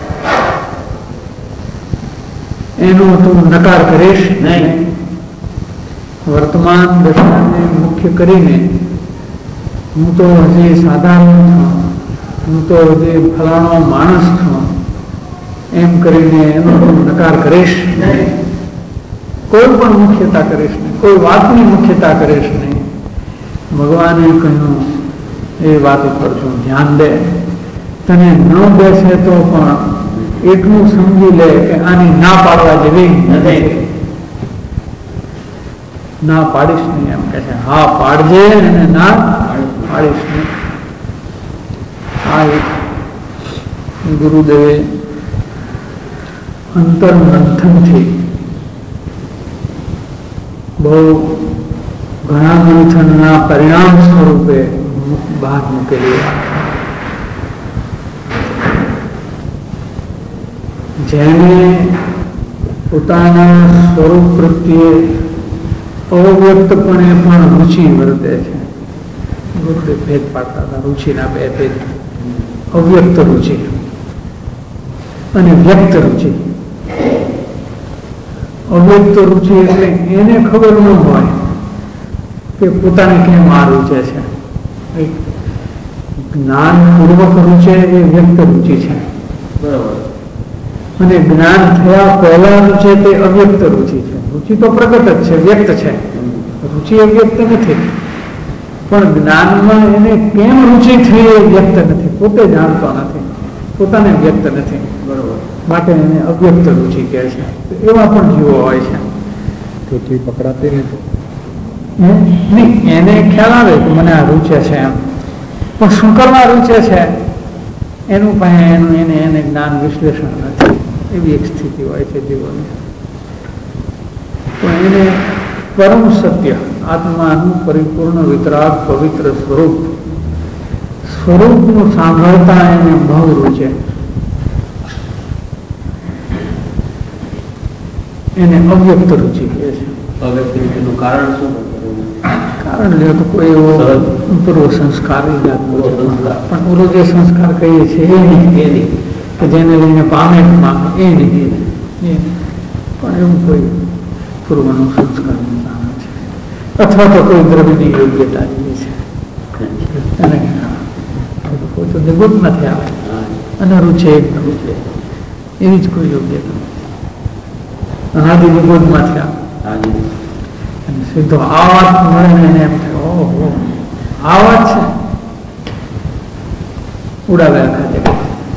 [SPEAKER 2] એનો તું નકાર કરીશ નહીં. વર્તમાન દશાને મુખ્ય કરીને હું તો હજી સાધારણ છું, હું તો હજી ફલાણો માણસ છું એમ કરીને એનો તું નકાર કરીશ નહીં. કોઈ પણ મુખ્યતા કરીશ નહીં, કોઈ વાતની મુખ્યતા કરીશ નહીં. ભગવાને કહ્યું એ વાત ઉપર છું ધ્યાન દે. તને ન બેસે તો પણ એટલું સમજી લે કે આની ના પાડવા જેવી નથી. ના પાડીશ નહીં એમ કે છે. હા પાડજે અને ના પાડીશ નહીં. આ એક ગુરુદેવે અંતર મંથનથી બહુ ઘણા મંથનના પરિણામ સ્વરૂપે બહાર મૂકેલી વાત. જેને પોતાના સ્વરૂપ પ્રત્યે અવ્યક્તપણે પણ રુચિ વર્તે છે. ગુરુદેવ ભેદ પાડતા હતા રુચિના બે ભેદ. અવ્યક્ત રુચિ અને વ્યક્ત રુચિ. અવ્યક્ત રુચિ એટલે એને ખબર ન હોય કે પોતાને કેમ આ રૂચે છે. જ્ઞાનપૂર્વક રૂચે એ વ્યક્ત રુચિ છે.
[SPEAKER 3] બરાબર.
[SPEAKER 2] અને જ્ઞાન થયા પહેલા રૂચે તે અવ્યક્ત રુચિ છે. રુચિ તો પ્રગટ જ છે, વ્યક્ત છે. રુચિ અવ્યક્ત નથી. પણ જ્ઞાનમાં એને કેમ રુચિ થઈ એ વ્યક્ત નથી. પોતે જાણતો નથી, પોતાને વ્યક્ત નથી.
[SPEAKER 3] બરોબર.
[SPEAKER 2] માટે એને અવ્યક્ત રુચિ કહે છે. એવા પણ જીવો હોય છે.
[SPEAKER 4] તેથી પકડાતી નથી.
[SPEAKER 2] નહીં, એને ખ્યાલ આવે કે મને આ રૂચે છે એમ, પણ શું કરવા રૂચે છે એનું પાસે એને જ્ઞાન વિશ્લેષણ નથી. એવી એક સ્થિતિ હોય છે જીવોની. પણ એને પરમ સત્ય આત્માનું પરિપૂર્ણ વિતરાગ પવિત્ર સ્વરૂપનું સાંભળતા એને બહુ રૂચે. એને અવ્યક્ત રુચિ કહે છે.
[SPEAKER 3] અવ્યક્ત રુચિનું કારણ શું?
[SPEAKER 2] કારણ લે તો કોઈ એવો પૂર્વ સંસ્કાર જાતનો છે. પણ પૂર્વ જે સંસ્કાર કહીએ છીએ એ નહીં કે જેને લઈને પામે એ નહીં. પણ એવું કોઈ પૂર્વનું સંસ્કારનું નામ છે. અથવા તો કોઈ દ્રવ્યની યોગ્યતા જેવી છે. અને કોઈ તો નિગુણ નથી આવે અને રૂચે એવી જ કોઈ યોગ્યતા અનાદિ નિગુણમાંથી આવે. સીધો આ વાત મળે ને એને એમ થાય ઓહો આ વાત છે. ઉડાવે આખા જગત.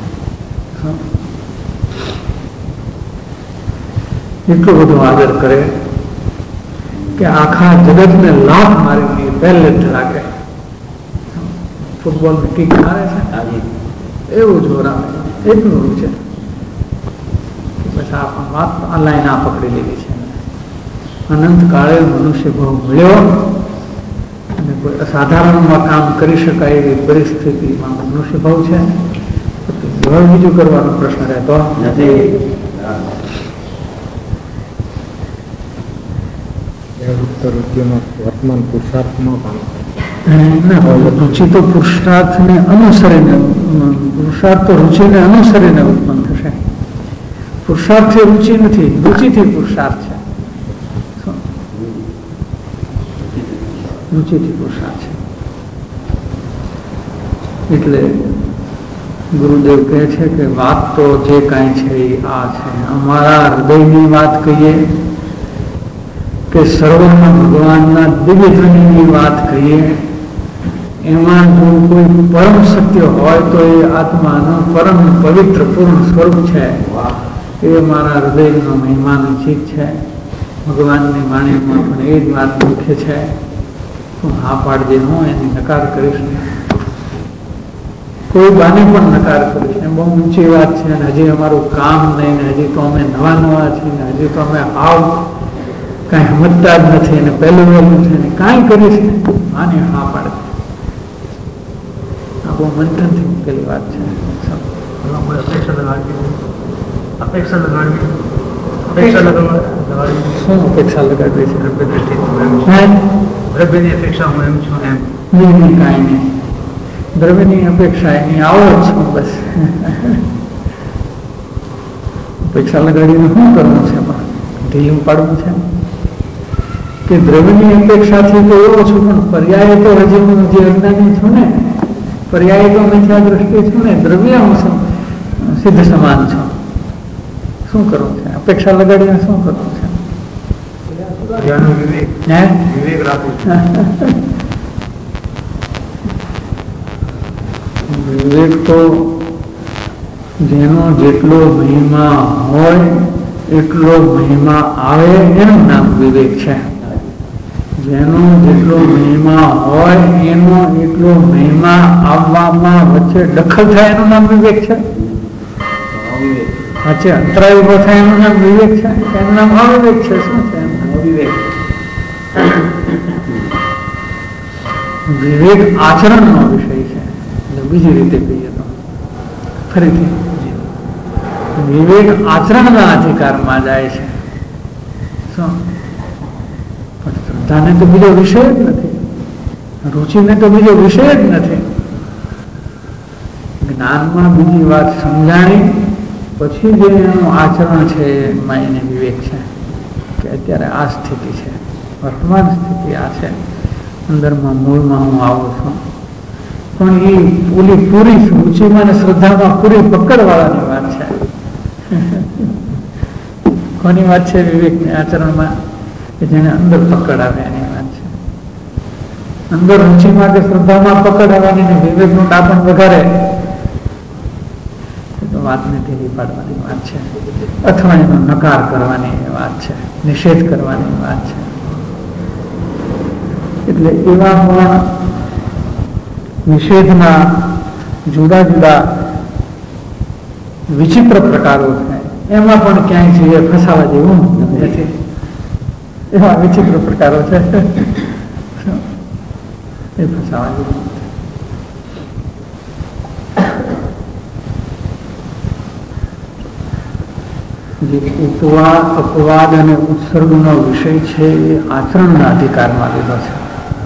[SPEAKER 2] એટલો બધો આદર કરે કે આખા જગતને લાભ મારી પહેલે જ લાગે. ફૂટબોલની કિક મારે છે એવું જોર આવે એટલું છે. હતા, પણ વાત આ લાઈન આ પકડી લીધી છે. અનંત કાળે મનુષ્ય ભાવ મળ્યો અને કોઈ અસાધારણમાં કામ કરી શકાય એવી પરિસ્થિતિમાં મનુષ્ય ભાવ છે. હવે બીજું કરવાનો પ્રશ્ન રહેતો
[SPEAKER 3] નથી.
[SPEAKER 4] વર્તમાન પુરુષાર્થમાં કામ
[SPEAKER 2] રુચિ તો પુરુષાર્થને અનુસરીને, પુરુષાર્થ તો રુચિને અનુસરીને ઉત્પન્ન થશે. પુરુષાર્થથી રુચિ નથી, રુચિથી પુરુષાર્થ છે. રુચિથી પુરુષાર્થ છે. એટલે ગુરુદેવ કહે છે કે વાત તો જે કાંઈ છે એ આ છે. અમારા હૃદયની વાત કહીએ કે સર્વના ભગવાનના દિવ્ય ધ્વનિની વાત કહીએ, એમાં જો કોઈ પરમ સત્ય હોય તો એ આત્માનો પરમ પવિત્ર પૂર્ણ સ્વરૂપ છે. એ મારા હૃદયનો મહિમાની ચીજ છે. ભગવાનની વાણીમાં પણ એ જ વાત મુખ્ય છે. તું હા પાડજે, હું એની નકાર કરીશ નહીં. કોઈ બાને પણ નકાર કરીશ ને બહુ ઊંચી વાત છે ને હજી અમારું કામ નહીં ને હજી તો અમે નવા છીએ ને હજી તો અમે હાવ કાંઈ સમજતા જ નથી ને પહેલું વહેલું છે ને કાંઈ કરીશ ને આને હા પાડે. આ બહુ મંથનથી મૂકેલી વાત છે.
[SPEAKER 4] અપેક્ષા લગાડવી
[SPEAKER 2] શું અપેક્ષા લગાડવી છે?
[SPEAKER 4] દ્રવ્યની અપેક્ષા હું એમ છું એમ
[SPEAKER 2] નહીં, કાંઈ નહીં. દ્રવ્યની અપેક્ષા એની આવો જ છું બસ. અપેક્ષા લગાડીને શું કરવું છે? ઢીલું પાડવું છે કે દ્રવ્યની અપેક્ષાથી તો એવો છું, પણ પર્યાય તો હજી હું જે અજ્ઞાની છું ને, પર્યાય તો મિથ્યા દ્રષ્ટિ છું ને, દ્રવ્ય હું સિદ્ધ સમાન છું. શું કરવું છે? અપેક્ષા લગાડીને શું કરવું છે?
[SPEAKER 4] વિવેક રાખવું.
[SPEAKER 2] વિવેક તો જેનો જેટલો મહિમા હોય એટલો મહિમા આવે એનું નામ વિવેક છે. જેનો જેટલો મહિમા હોય એનો એટલો મહિમા આવવામાં વચ્ચે દખલ થાય એનું નામ વિવેક છે. વચ્ચે અંતરાય ઉભો થાય એનું નામ વિવેક છે. એનું નામ અવિવેક છે. શું છે અવિવેક? વિવેક આચરણનો વિષય છે. બીજી રીતે કહીએ તો ફરીથી વિવેક આચરણના અધિકારમાં જાય છે. શું? પણ શ્રદ્ધાને તો બીજો વિષય જ નથી, રુચિને તો બીજો વિષય જ નથી. જ્ઞાનમાં બીજી વાત સમજાણી પછી જે એનું આચરણ છે એમાં એને વિવેક છે કે અત્યારે આ સ્થિતિ છે, વર્તમાન સ્થિતિ આ છે, અંદરમાં મૂળમાં હું આવું છું. પણ એ પૂરી રુચિમાં અને શ્રદ્ધામાં પૂરી પકડવાળાની વાત છે. કોની વાત છે? વિવેકની આચરણમાં કે જેને અંદર પકડ આવે એની વાત છે. અંદર રુચિમાં કે શ્રદ્ધામાં પકડ આવવાની ને વિવેકનું ટાપણ વગાડે તો વાતને ઢીલી પાડવાની વાત છે, અથવા એનો નકાર કરવાની વાત છે, નિષેધ કરવાની વાત છે. એટલે એવા પણ નિષેધના જુદા જુદા વિચિત્ર પ્રકારો છે. એમાં પણ ક્યાંય છે એ ફસાવા જેવું નથી. એવા વિચિત્ર પ્રકારો છે એ ફસાવા જેવું. જે અપવાદ અને ઉત્સર્ગનો વિષય છે એ આચરણના અધિકારમાં લીધો છે.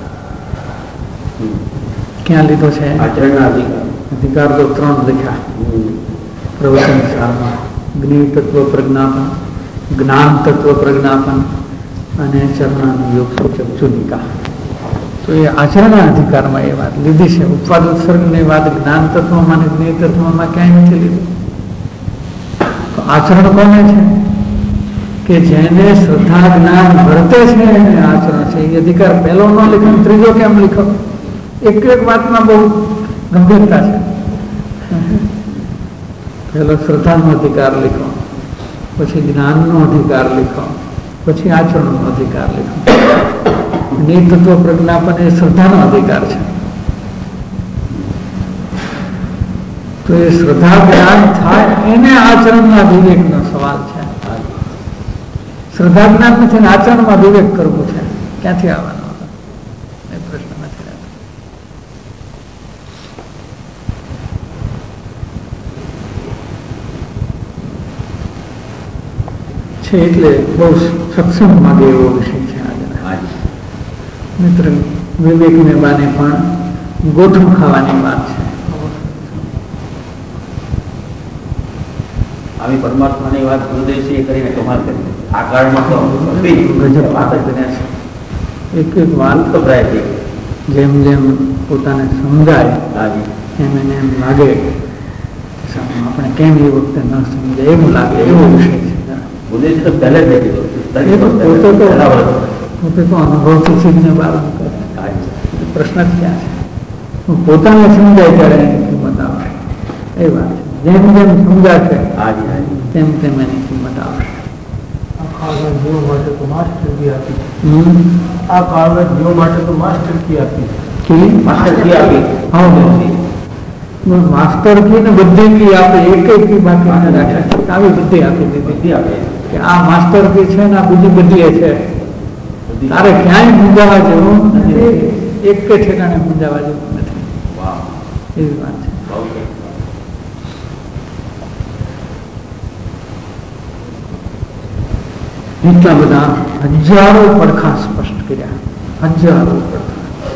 [SPEAKER 2] ક્યાં લીધો છે?
[SPEAKER 3] આચરણના અધિકાર.
[SPEAKER 2] અધિકાર તો 3 લખ્યા પ્રવચન સારમાં: જ્ઞેય તત્વ પ્રજ્ઞાપન, જ્ઞાન તત્વ પ્રજ્ઞાપન અને ચરણાનુયોગ સૂચક ચુનિકા. તો એ આચરણના અધિકારમાં એ વાત લીધી છે. ઉપવાદ ઉત્સર્ગની વાત જ્ઞાન તત્વમાં અને જ્ઞેય તત્વમાં ક્યાંય નથી લીધી. તો આચરણ કોને છે? કે જેને શ્રદ્ધા જ્ઞાન વર્તે છે એને આચરણ છે. એ અધિકાર પહેલો ન લીધો, ત્રીજો કેમ લીધો? એક વાતમાં બહુ ગંભીરતા છે. પહેલો શ્રદ્ધાનો અધિકાર લીધો, પછી જ્ઞાનનો અધિકાર લીધો, પછી આચરણનો અધિકાર લીધો. જ્ઞેય તત્વ પ્રજ્ઞાપન એ શ્રદ્ધાનો અધિકાર છે. તો એ શ્રદ્ધા જ્ઞાન થાય એને આચરણના વિવેકનો સવાલ છે. શ્રદ્ધા જ્ઞાન નથી ને આચરણમાં વિવેક કરવું છે, ક્યાંથી આવવાનો હતો એ પ્રશ્ન નથી રહેતો. છે એટલે બહુ સત્સંગ માગે એવો વિષય છે આજના. મિત્ર વિવેકને બાને પણ ગોઠું ખાવાની વાત છે.
[SPEAKER 3] આવી પરમાત્માની વાત ગુરુદેવસિંહે કરીને કમાલ કરી. આ કાળમાં તો ગજબ વાત જ બન્યા છે.
[SPEAKER 2] એક એક વાત
[SPEAKER 3] તો પ્રાય થઈ
[SPEAKER 2] જેમ જેમ પોતાને સમજાય
[SPEAKER 3] હાજી
[SPEAKER 2] એમ એને એમ લાગે આપણે કેમ એ વખતે ન સમજાય એવું લાગે એવો વિષય છે.
[SPEAKER 3] ગુરુદેવસિંહ તો પહેલે જ લઈ
[SPEAKER 2] પોતે તો અનુભવથી શીખને પાલન કરે. પ્રશ્ન જ ક્યાં છે? પોતાને સમજાય ત્યારે એની કિંમત આવશે એ વાત છે. જેમ જેમ સમજાશે તેમ તેમ એની કિંમત આવશે.
[SPEAKER 4] આ કાળના જીવો માટે તો માસ્ટર કી આપી. આ કાળના જીવો માટે તો માસ્ટર કી આપી.
[SPEAKER 3] માસ્ટર કી આપી.
[SPEAKER 2] માસ્ટર કી ને બુદ્ધિ કી આપે, એક કી બાકી ન રાખે. આવી બુદ્ધિ આપી દીધી.
[SPEAKER 3] બુદ્ધિ આપે
[SPEAKER 2] કે આ માસ્ટર કી છે ને આ બીજી બુદ્ધિ છે. તારે ક્યાંય મૂંઝાવા જેવું નથી, એક કે ઠેકાણે મૂંઝાવા જેવું નથી. એવી વાત છે. એટલા બધા હજારો પડખા સ્પષ્ટ કર્યા, હજારો પડખા.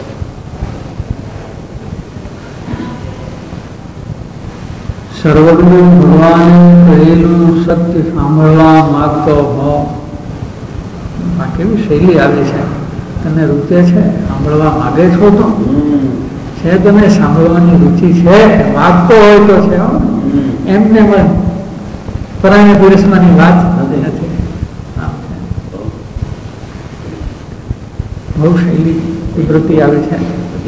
[SPEAKER 2] સર્વજ્ઞ ભગવાને કહેલું સત્ય સાંભળવા માંગતો હો. આ કેવી શૈલી આવી છે, તને રૂચે છે, સાંભળવા માંગે છો તો છે, તને સાંભળવાની રુચિ છે, માગતો હોય તો છે. એમને પરાણે પીરસવાની વાત નથી. બહુ શૈલી કુદરતી આવે છે.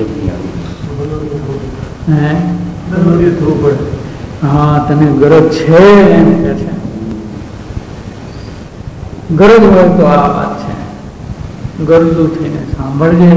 [SPEAKER 2] હા, તને ગરજ છે એમ કે છે. ગરજ હોય તો આ વાત છે. ગરજુ થઈને સાંભળજે.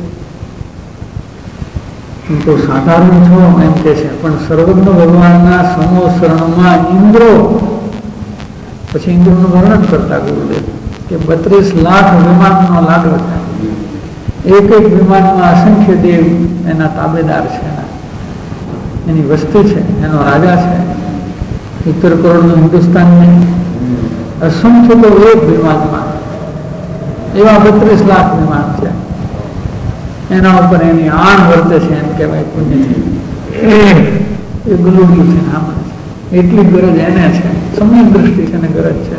[SPEAKER 2] તું તો સાધારણ છો એમ કે છે, પણ સર્વજ્ઞ ભગવાનના સમોસરણમાં ઇન્દ્રો, પછી ઇન્દ્રનું વર્ણન કરતા ગુરુદેવ કે 32 લાખ વિમાનનો લાડો છે. એક એક વિમાનમાં અસંખ્ય દેવ એના તાબેદાર છે, એની વસ્તી છે, એનો રાજા છે. 70 કરોડનું હિન્દુસ્તાનને અસંખ્ય તો એક વિમાનમાં, એવા 32 લાખ વિમાન છે. એના ઉપર એની આણ વર્તે છે એમ કહેવાય. પુણ્યથી એ ગુલુડી છે, એટલી ગરજ એને છે. સમ્યક દ્રષ્ટિ છે ને ગરજ છે.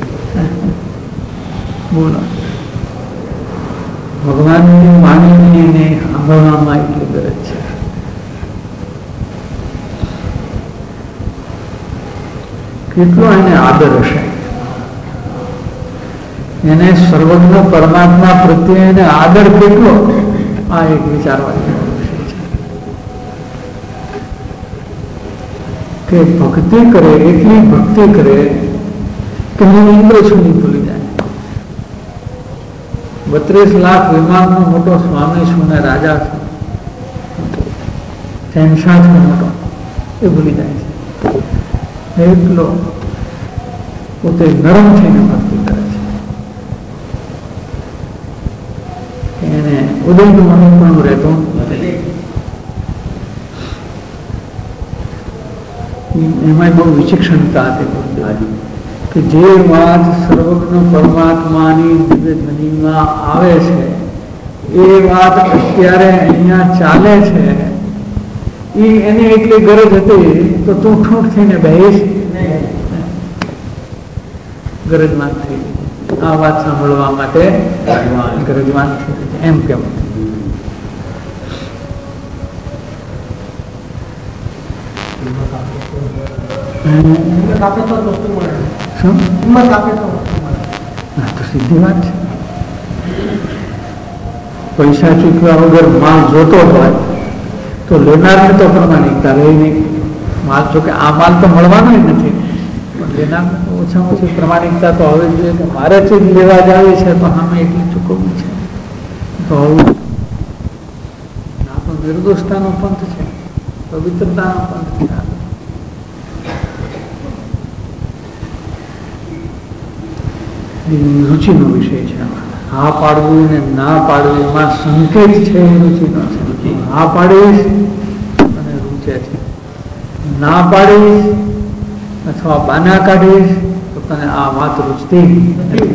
[SPEAKER 2] બોલો, ભગવાનની વાણીને એને સાંભળવામાં એટલી ગરજ છે. કેટલો એને આદર હશે, એને સર્વજ્ઞ પરમાત્મા પ્રત્યે એને આદર કેટલો, આ એક વિચારવા જેવો વિષય છે. કે ભક્તિ કરે, એટલી ભક્તિ કરે કે હું ઇન્દ્ર સુધી ભૂલી જાય. 32 લાખ વિમાનનો મોટો સ્વામી છું ને રાજા છું, શહેનશાહ છું મોટો, એ ભૂલી જાય છે. એટલો પોતે નરમ થઈને ભક્તિ કરે છે. એને ઉદયનું મન પણ રહેતું નથી. એમાં બહુ વિચક્ષણતા હતી કે જે વાત સર્વજ્ઞ પરમાત્માની દિવ્ય ધ્વનિમાં આવે છે એ વાત અત્યારે અહીંયા ચાલે છે, એને એટલી ગરજ હતી તો તું ઠૂંઠ થઈને બેહીશ, ગરજવાન થઈ આ વાત સાંભળવા માટે ગરજવાન થઈ એમ કેવું. તો સીધી વાત છે. પૈસા ચૂકવ્યા વગર માલ જોતો હોય તો લેનારને તો પ્રમાણિકતા રહી નહીં. માલ જો કે આ માલ તો મળવાનો જ નથી, પણ લેનારને તો ઓછામાં ઓછી પ્રમાણિકતા તો હવે જોઈએ કે મારે ચીજ લેવા જાવી છે તો સામે એટલી ચૂકવવી છે. તો આવું આ તો નિર્દોષતાનો પંથ છે, પવિત્રતાનો પંથ છે. એ રુચિનો વિષય છે. હા પાડવું ને ના પાડવું એમાં સંકેત છે એ રુચિનો છે. હા પાડીશ અને રૂચે છે, ના પાડીશ અથવા બાના કાઢીશ તો તને આ વાત રૂચતી નથી.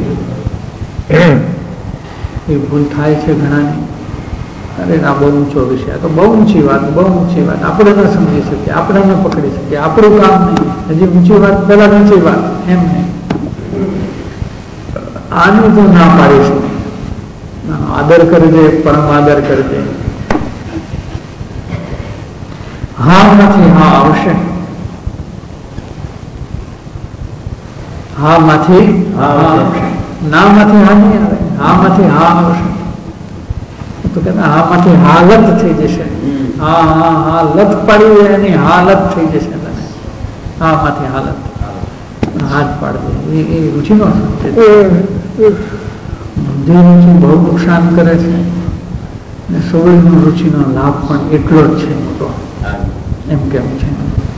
[SPEAKER 2] એ ભૂલ થાય છે ઘણાની. અરે ના બહુ ઊંચો વિષય, તો બહુ ઊંચી વાત, બહુ ઊંચી વાત, આપણે ન સમજી શકીએ, આપણે ન પકડી શકીએ, આપણું કામ નહીં. હજી ઊંચી વાત પેલા ઊંચી વાત એમ નહીં. આનું તો ના પાડીશ નહીં, આદર કરજે, પરમ આદર કરજે. હા માંથી હા આવશે, હા માંથી હા આવશે, ના માંથી હા નહીં આવે, હા માંથી હા આવશે. તો કે હા માંથી હાલત થઈ જશે. હા હા હા લત પાડી એની હાલત થઈ જશે તને. હા માંથી હાલત, હાથ પાડવી એ રુચિનો સંકેત. બુદ્ધિ રુચિ બહુ નુકસાન કરે છે અને સૌની રુચિનો લાભ પણ એટલો જ છે મોટો, એમ કેમ છે.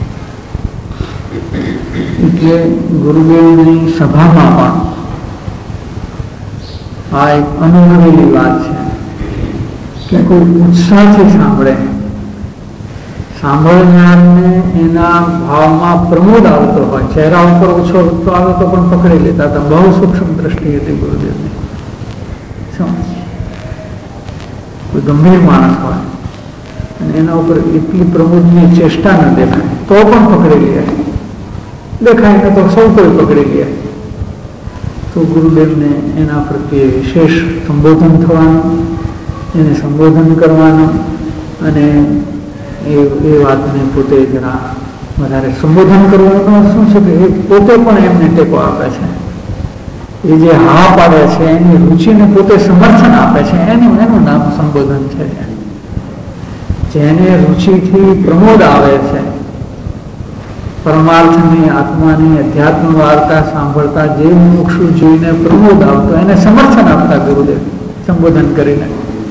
[SPEAKER 2] એટલે ગુરુદેવની સભામાં પણ આ એક અનુભવેલી વાત છે કે કોઈ ઉત્સાહથી સાંભળે, સાંભળનારને એના ભાવમાં પ્રમોદ આવતો હોય, ચહેરા ઉપર ઓછો વૃત્તો આવે તો પણ પકડી લેતા હતા. બહુ સૂક્ષ્મ દ્રષ્ટિ હતી ગુરુદેવની. કોઈ ગંભીર માણસ હોય અને એના ઉપર એટલી પ્રમોદની ચેષ્ટા ન દેખાય તો પણ પકડી લે, દેખાય ને તો સૌ કોઈ પકડી લે. તો ગુરુદેવને એના પ્રત્યે વિશેષ સંબોધન થવાનું, એને સંબોધન કરવાનું અને એ વાતને પોતે જરા વધારે સંબોધન કરવાનું શું છે કે એ પોતે પણ એમને ટેકો આપે છે. એ જે હા પાડે છે એની રુચિને પોતે સમર્થન આપે છે, એનું નામ સંબોધન છે. જેને રુચિથી પ્રમોદ આવે છે, પરમાર્થની, આત્માની, અધ્યાત્મ વાર્તા સાંભળતા જે મુક્ષુ જીવને પ્રમોદ આવતો એને સમર્થન આપતા ગુરુદેવ સંબોધન કરીને.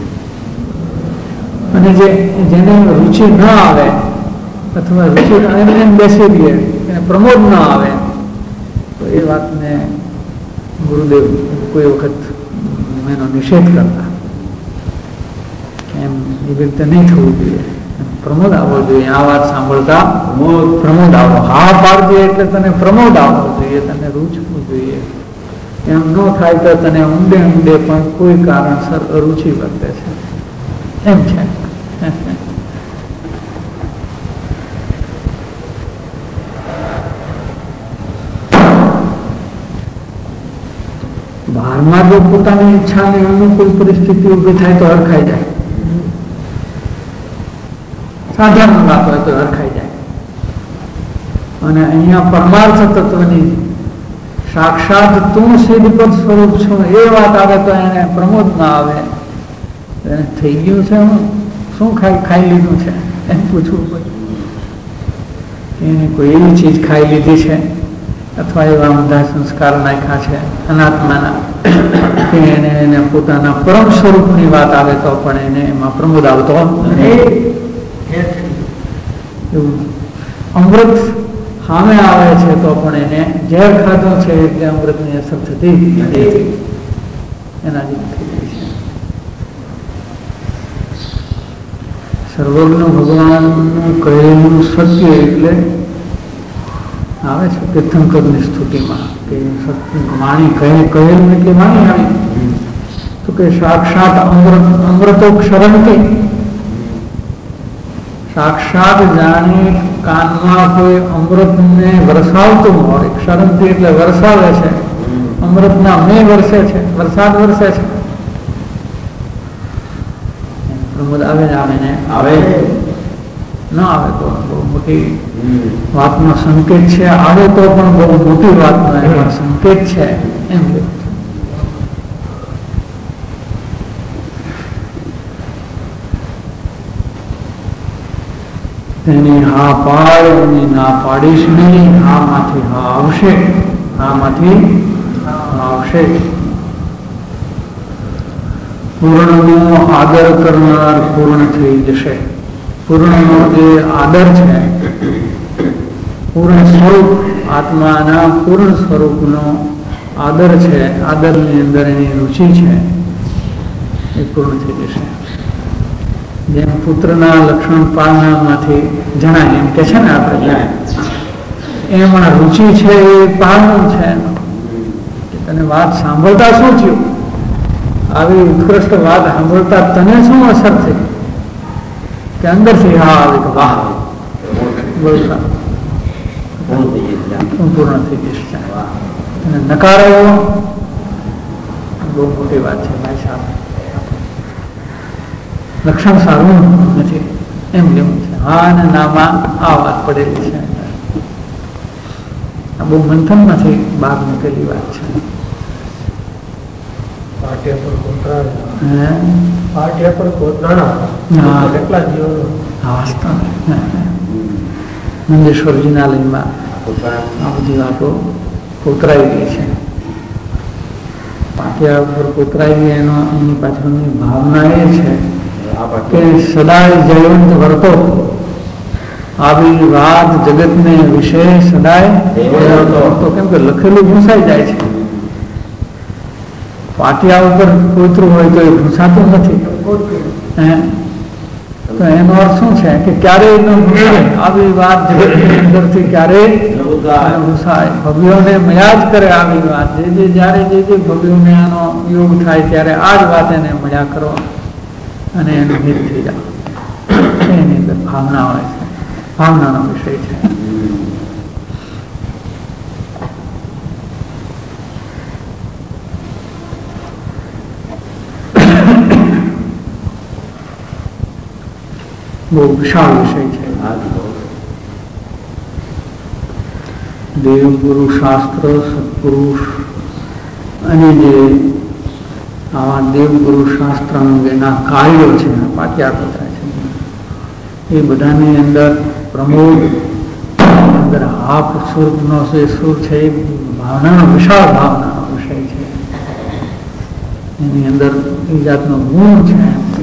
[SPEAKER 2] અને જેને રુચિ ન આવે અથવા રુચિ એમને બેસી દે, એને પ્રમોદ ન આવે તો એ વાતને ગુરુદેવ કોઈ વખત એનો નિષેધ કરતા. એમ એ રીતે નહીં થવું જોઈએ, પ્રમોદ આવવો જોઈએ. આ વાત સાંભળતા પ્રમોદ આવવો. હા પાડજે એટલે તને પ્રમોદ આવવો જોઈએ, તને રૂચવું જોઈએ. એમ ન થાય તો તને ઊંડે ઊંડે પણ કોઈ કારણસર અરુચિ વર્તે છે, એમ છે. બહારમાં જો પોતાની ઈચ્છાને અનુકૂળ પરિસ્થિતિ ઉભી થાય તો હરખાઈ જાય, સાધારણ વાત હોય તો હરખાઈ જાય. અને અહીંયા પરમાર્થ તત્વની સાક્ષાત તું સિદ્ધપદ સ્વરૂપ છો એ વાત આવે તો એને પ્રમોદ ના આવે. એને થઈ ગયું છે, શું ખાઈ લીધું છે એમ પૂછવું પડે. એને કોઈ એવી ચીજ ખાઈ લીધી છે અથવા એવા ઊંધા સંસ્કાર નાખ્યા છે અનાત્માના કે એને પોતાના પરમ સ્વરૂપની વાત આવે તો પણ એને એમાં પ્રમોદ આવતો એવું. અમૃત સામે આવે છે તો પણ એને ઝેર ખાધો છે એટલે અમૃતની અસર થતી નથી, એના જેવું થઈ જાય છે. સર્વજ્ઞ ભગવાનનું કહેલું સત્ય એટલે આવે છે તીર્થંકરની સ્તુતિમાં કે વાણી કહેલું એટલે વાણી આવી તો કે સાક્ષાત અમૃતોક્ષરંતી, સાક્ષાત જાણી કાનમાં કોઈ અમૃતને વરસાવતું હોય. ક્ષરંતી એટલે વરસાવે છે, અમૃતના મેં વરસે છે, વરસાદ વરસે છે. પ્રમોદ આવે ને આવે ન આવે તો બહુ મોટી વાતનો સંકેત છે, આવે તો પણ બહુ મોટી વાતનો એમાં સંકેત છે એમ. તેની હા પાડ એની ના પાડીશ નહીં. હા માંથી હા આવશે, હા માંથી હા આવશે. પૂર્ણનો આદર કરનાર પૂર્ણ થઈ જશે. પૂર્ણનો જે આદર છે, પૂર્ણ સ્વરૂપ આત્માના પૂર્ણ સ્વરૂપનો આદર છે, આદરની અંદર એની રુચિ છે એ પૂર્ણ થઈ જશે. જેમ પુત્રના લક્ષણ પાળનામાંથી જણાય એમ કે છે ને આપણે, એમાં રુચિ છે એ પાળનું છે. તને વાત સાંભળતા શું થયું? આવી ઉત્કૃષ્ટ વાત સાંભળતા તને શું અસર થઈ? કે અંદરથી હા આવી કે વાહ બોલતા પૂર્ણ થઈ જશે. અને નકાર આવ્યો બહુ મોટી વાત છે ભાઈ સાહેબ. લક્ષણ સારું નથી એમ લેવું છે. હા અને નામાં આ વાત પડેલી છે. આ બહુ મંથનમાંથી બહાર નીકળેલી વાત છે.
[SPEAKER 4] પાટિયા પર કોતરાણા કેટલા જીવનો
[SPEAKER 2] નંદેશ્વરજીના લયમાં આ બધી વાતો કોતરાઈ ગઈ છે. પાટિયા ઉપર કોતરાઈ ગઈ એની પાછળની ભાવના એ છે કે સદાય જયવંત વર્તો, આવી વાત જગતને વિશે સદાય તો કેમ કે લખેલું ભૂસાઈ જાય છે. પાટિયા ઉપર કોતરું હોય તો એ ભૂસાતું નથી. તો એનો અર્થ શું છે કે ક્યારેય ન ભૂસાય આવી વાત જગતની અંદરથી ક્યારેય ભૂસાય. ભવ્યોને મળ્યા જ કરે આવી વાત. જ્યારે જે ભવ્યોને આનો યોગ થાય ત્યારે આ જ વાત એને મળ્યા કરો અને એનું હિત થઈ જાય. એની અંદર ભાવના હોય છે, ભાવનાનો વિષય છે. બહુ વિશાળ વિષય છે. દેવગુરુ શાસ્ત્ર, સત્પુરુષ અને જે આવા દેવગુરુ શાસ્ત્ર અંગેના કાર્યો છે, પાટિયા કોતરાય છે, એ બધાની અંદર પ્રમોદ અંદર હાફ સુરનો જે સુર છે એ ભાવનાનો વિશાળ ભાવનાનો વિષય છે. એની અંદર એ જાતનો ગુણ છે,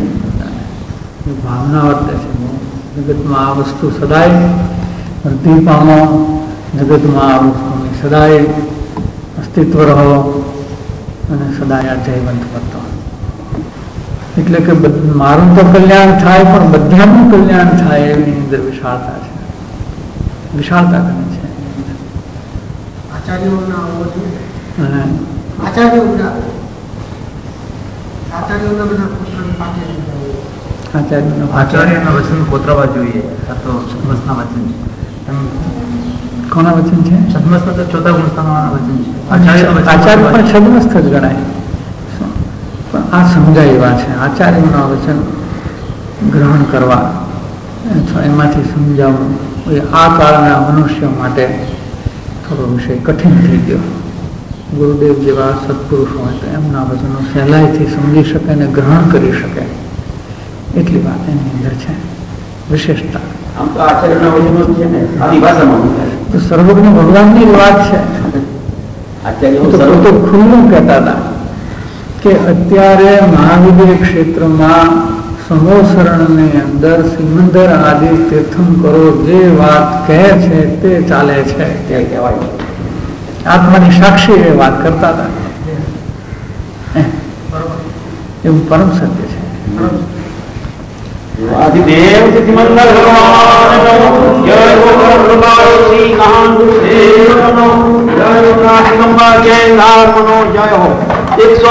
[SPEAKER 2] ભાવના વર્તે છે. જગતમાં આ વસ્તુ સદાય વૃદ્ધિ પામો, જગતમાં આ વસ્તુની સદાય અસ્તિત્વ રહો અને સદાય આ જયવંત કરતો. એટલે કે મારું તો કલ્યાણ થાય પણ બધાનું કલ્યાણ થાય એની અંદર વિશાળતા છે, વિશાળતા કરી છે.
[SPEAKER 3] આચાર્યના વચન કોતરાવા જોઈએ. આ તો સદમસના વચન છે.
[SPEAKER 2] કોના વચન છે?
[SPEAKER 3] સદમસના તો ચોથા ગુણસ્થાનવાળા વચન છે.
[SPEAKER 2] આચાર્ય પણ સદમસ્ત જ ગણાય, પણ આ સમજાય એવા છે. આચાર્યના વચન ગ્રહણ કરવા અથવા એમાંથી સમજાવવું એ આ કાળના મનુષ્ય માટે થોડો વિષય કઠિન થઈ ગયો. ગુરુદેવ જેવા સત્પુરુષ હોય તો એમના વચનો સહેલાઈથી સમજી શકે અને ગ્રહણ કરી શકે એટલી વાત એની અંદર છે, વિશેષતા.
[SPEAKER 3] આમ તો આચાર્યના વચનો છે ને આદિ ભાષામાં
[SPEAKER 2] તો સર્વજ્ઞ ભગવાનની જ વાત છે. તો ખુલ્લું કહેતા હતા કે અત્યારે મહાવિદ્ય ક્ષેત્રમાં સમોસરણની અંદર સિમંદર આદિ તીર્થંકરો જે વાત કહે છે તે ચાલે છે, તે કહેવાય. આત્માની સાક્ષી એ વાત કરતા હતા. એવું પરમ સત્ય છે.
[SPEAKER 3] આદિદેવ સિદ્ધિમંગલ ભગવાન જય ગોપાલ શ્રી કાંત દેવનો જય નાથગંબા જય નામનો જય હો.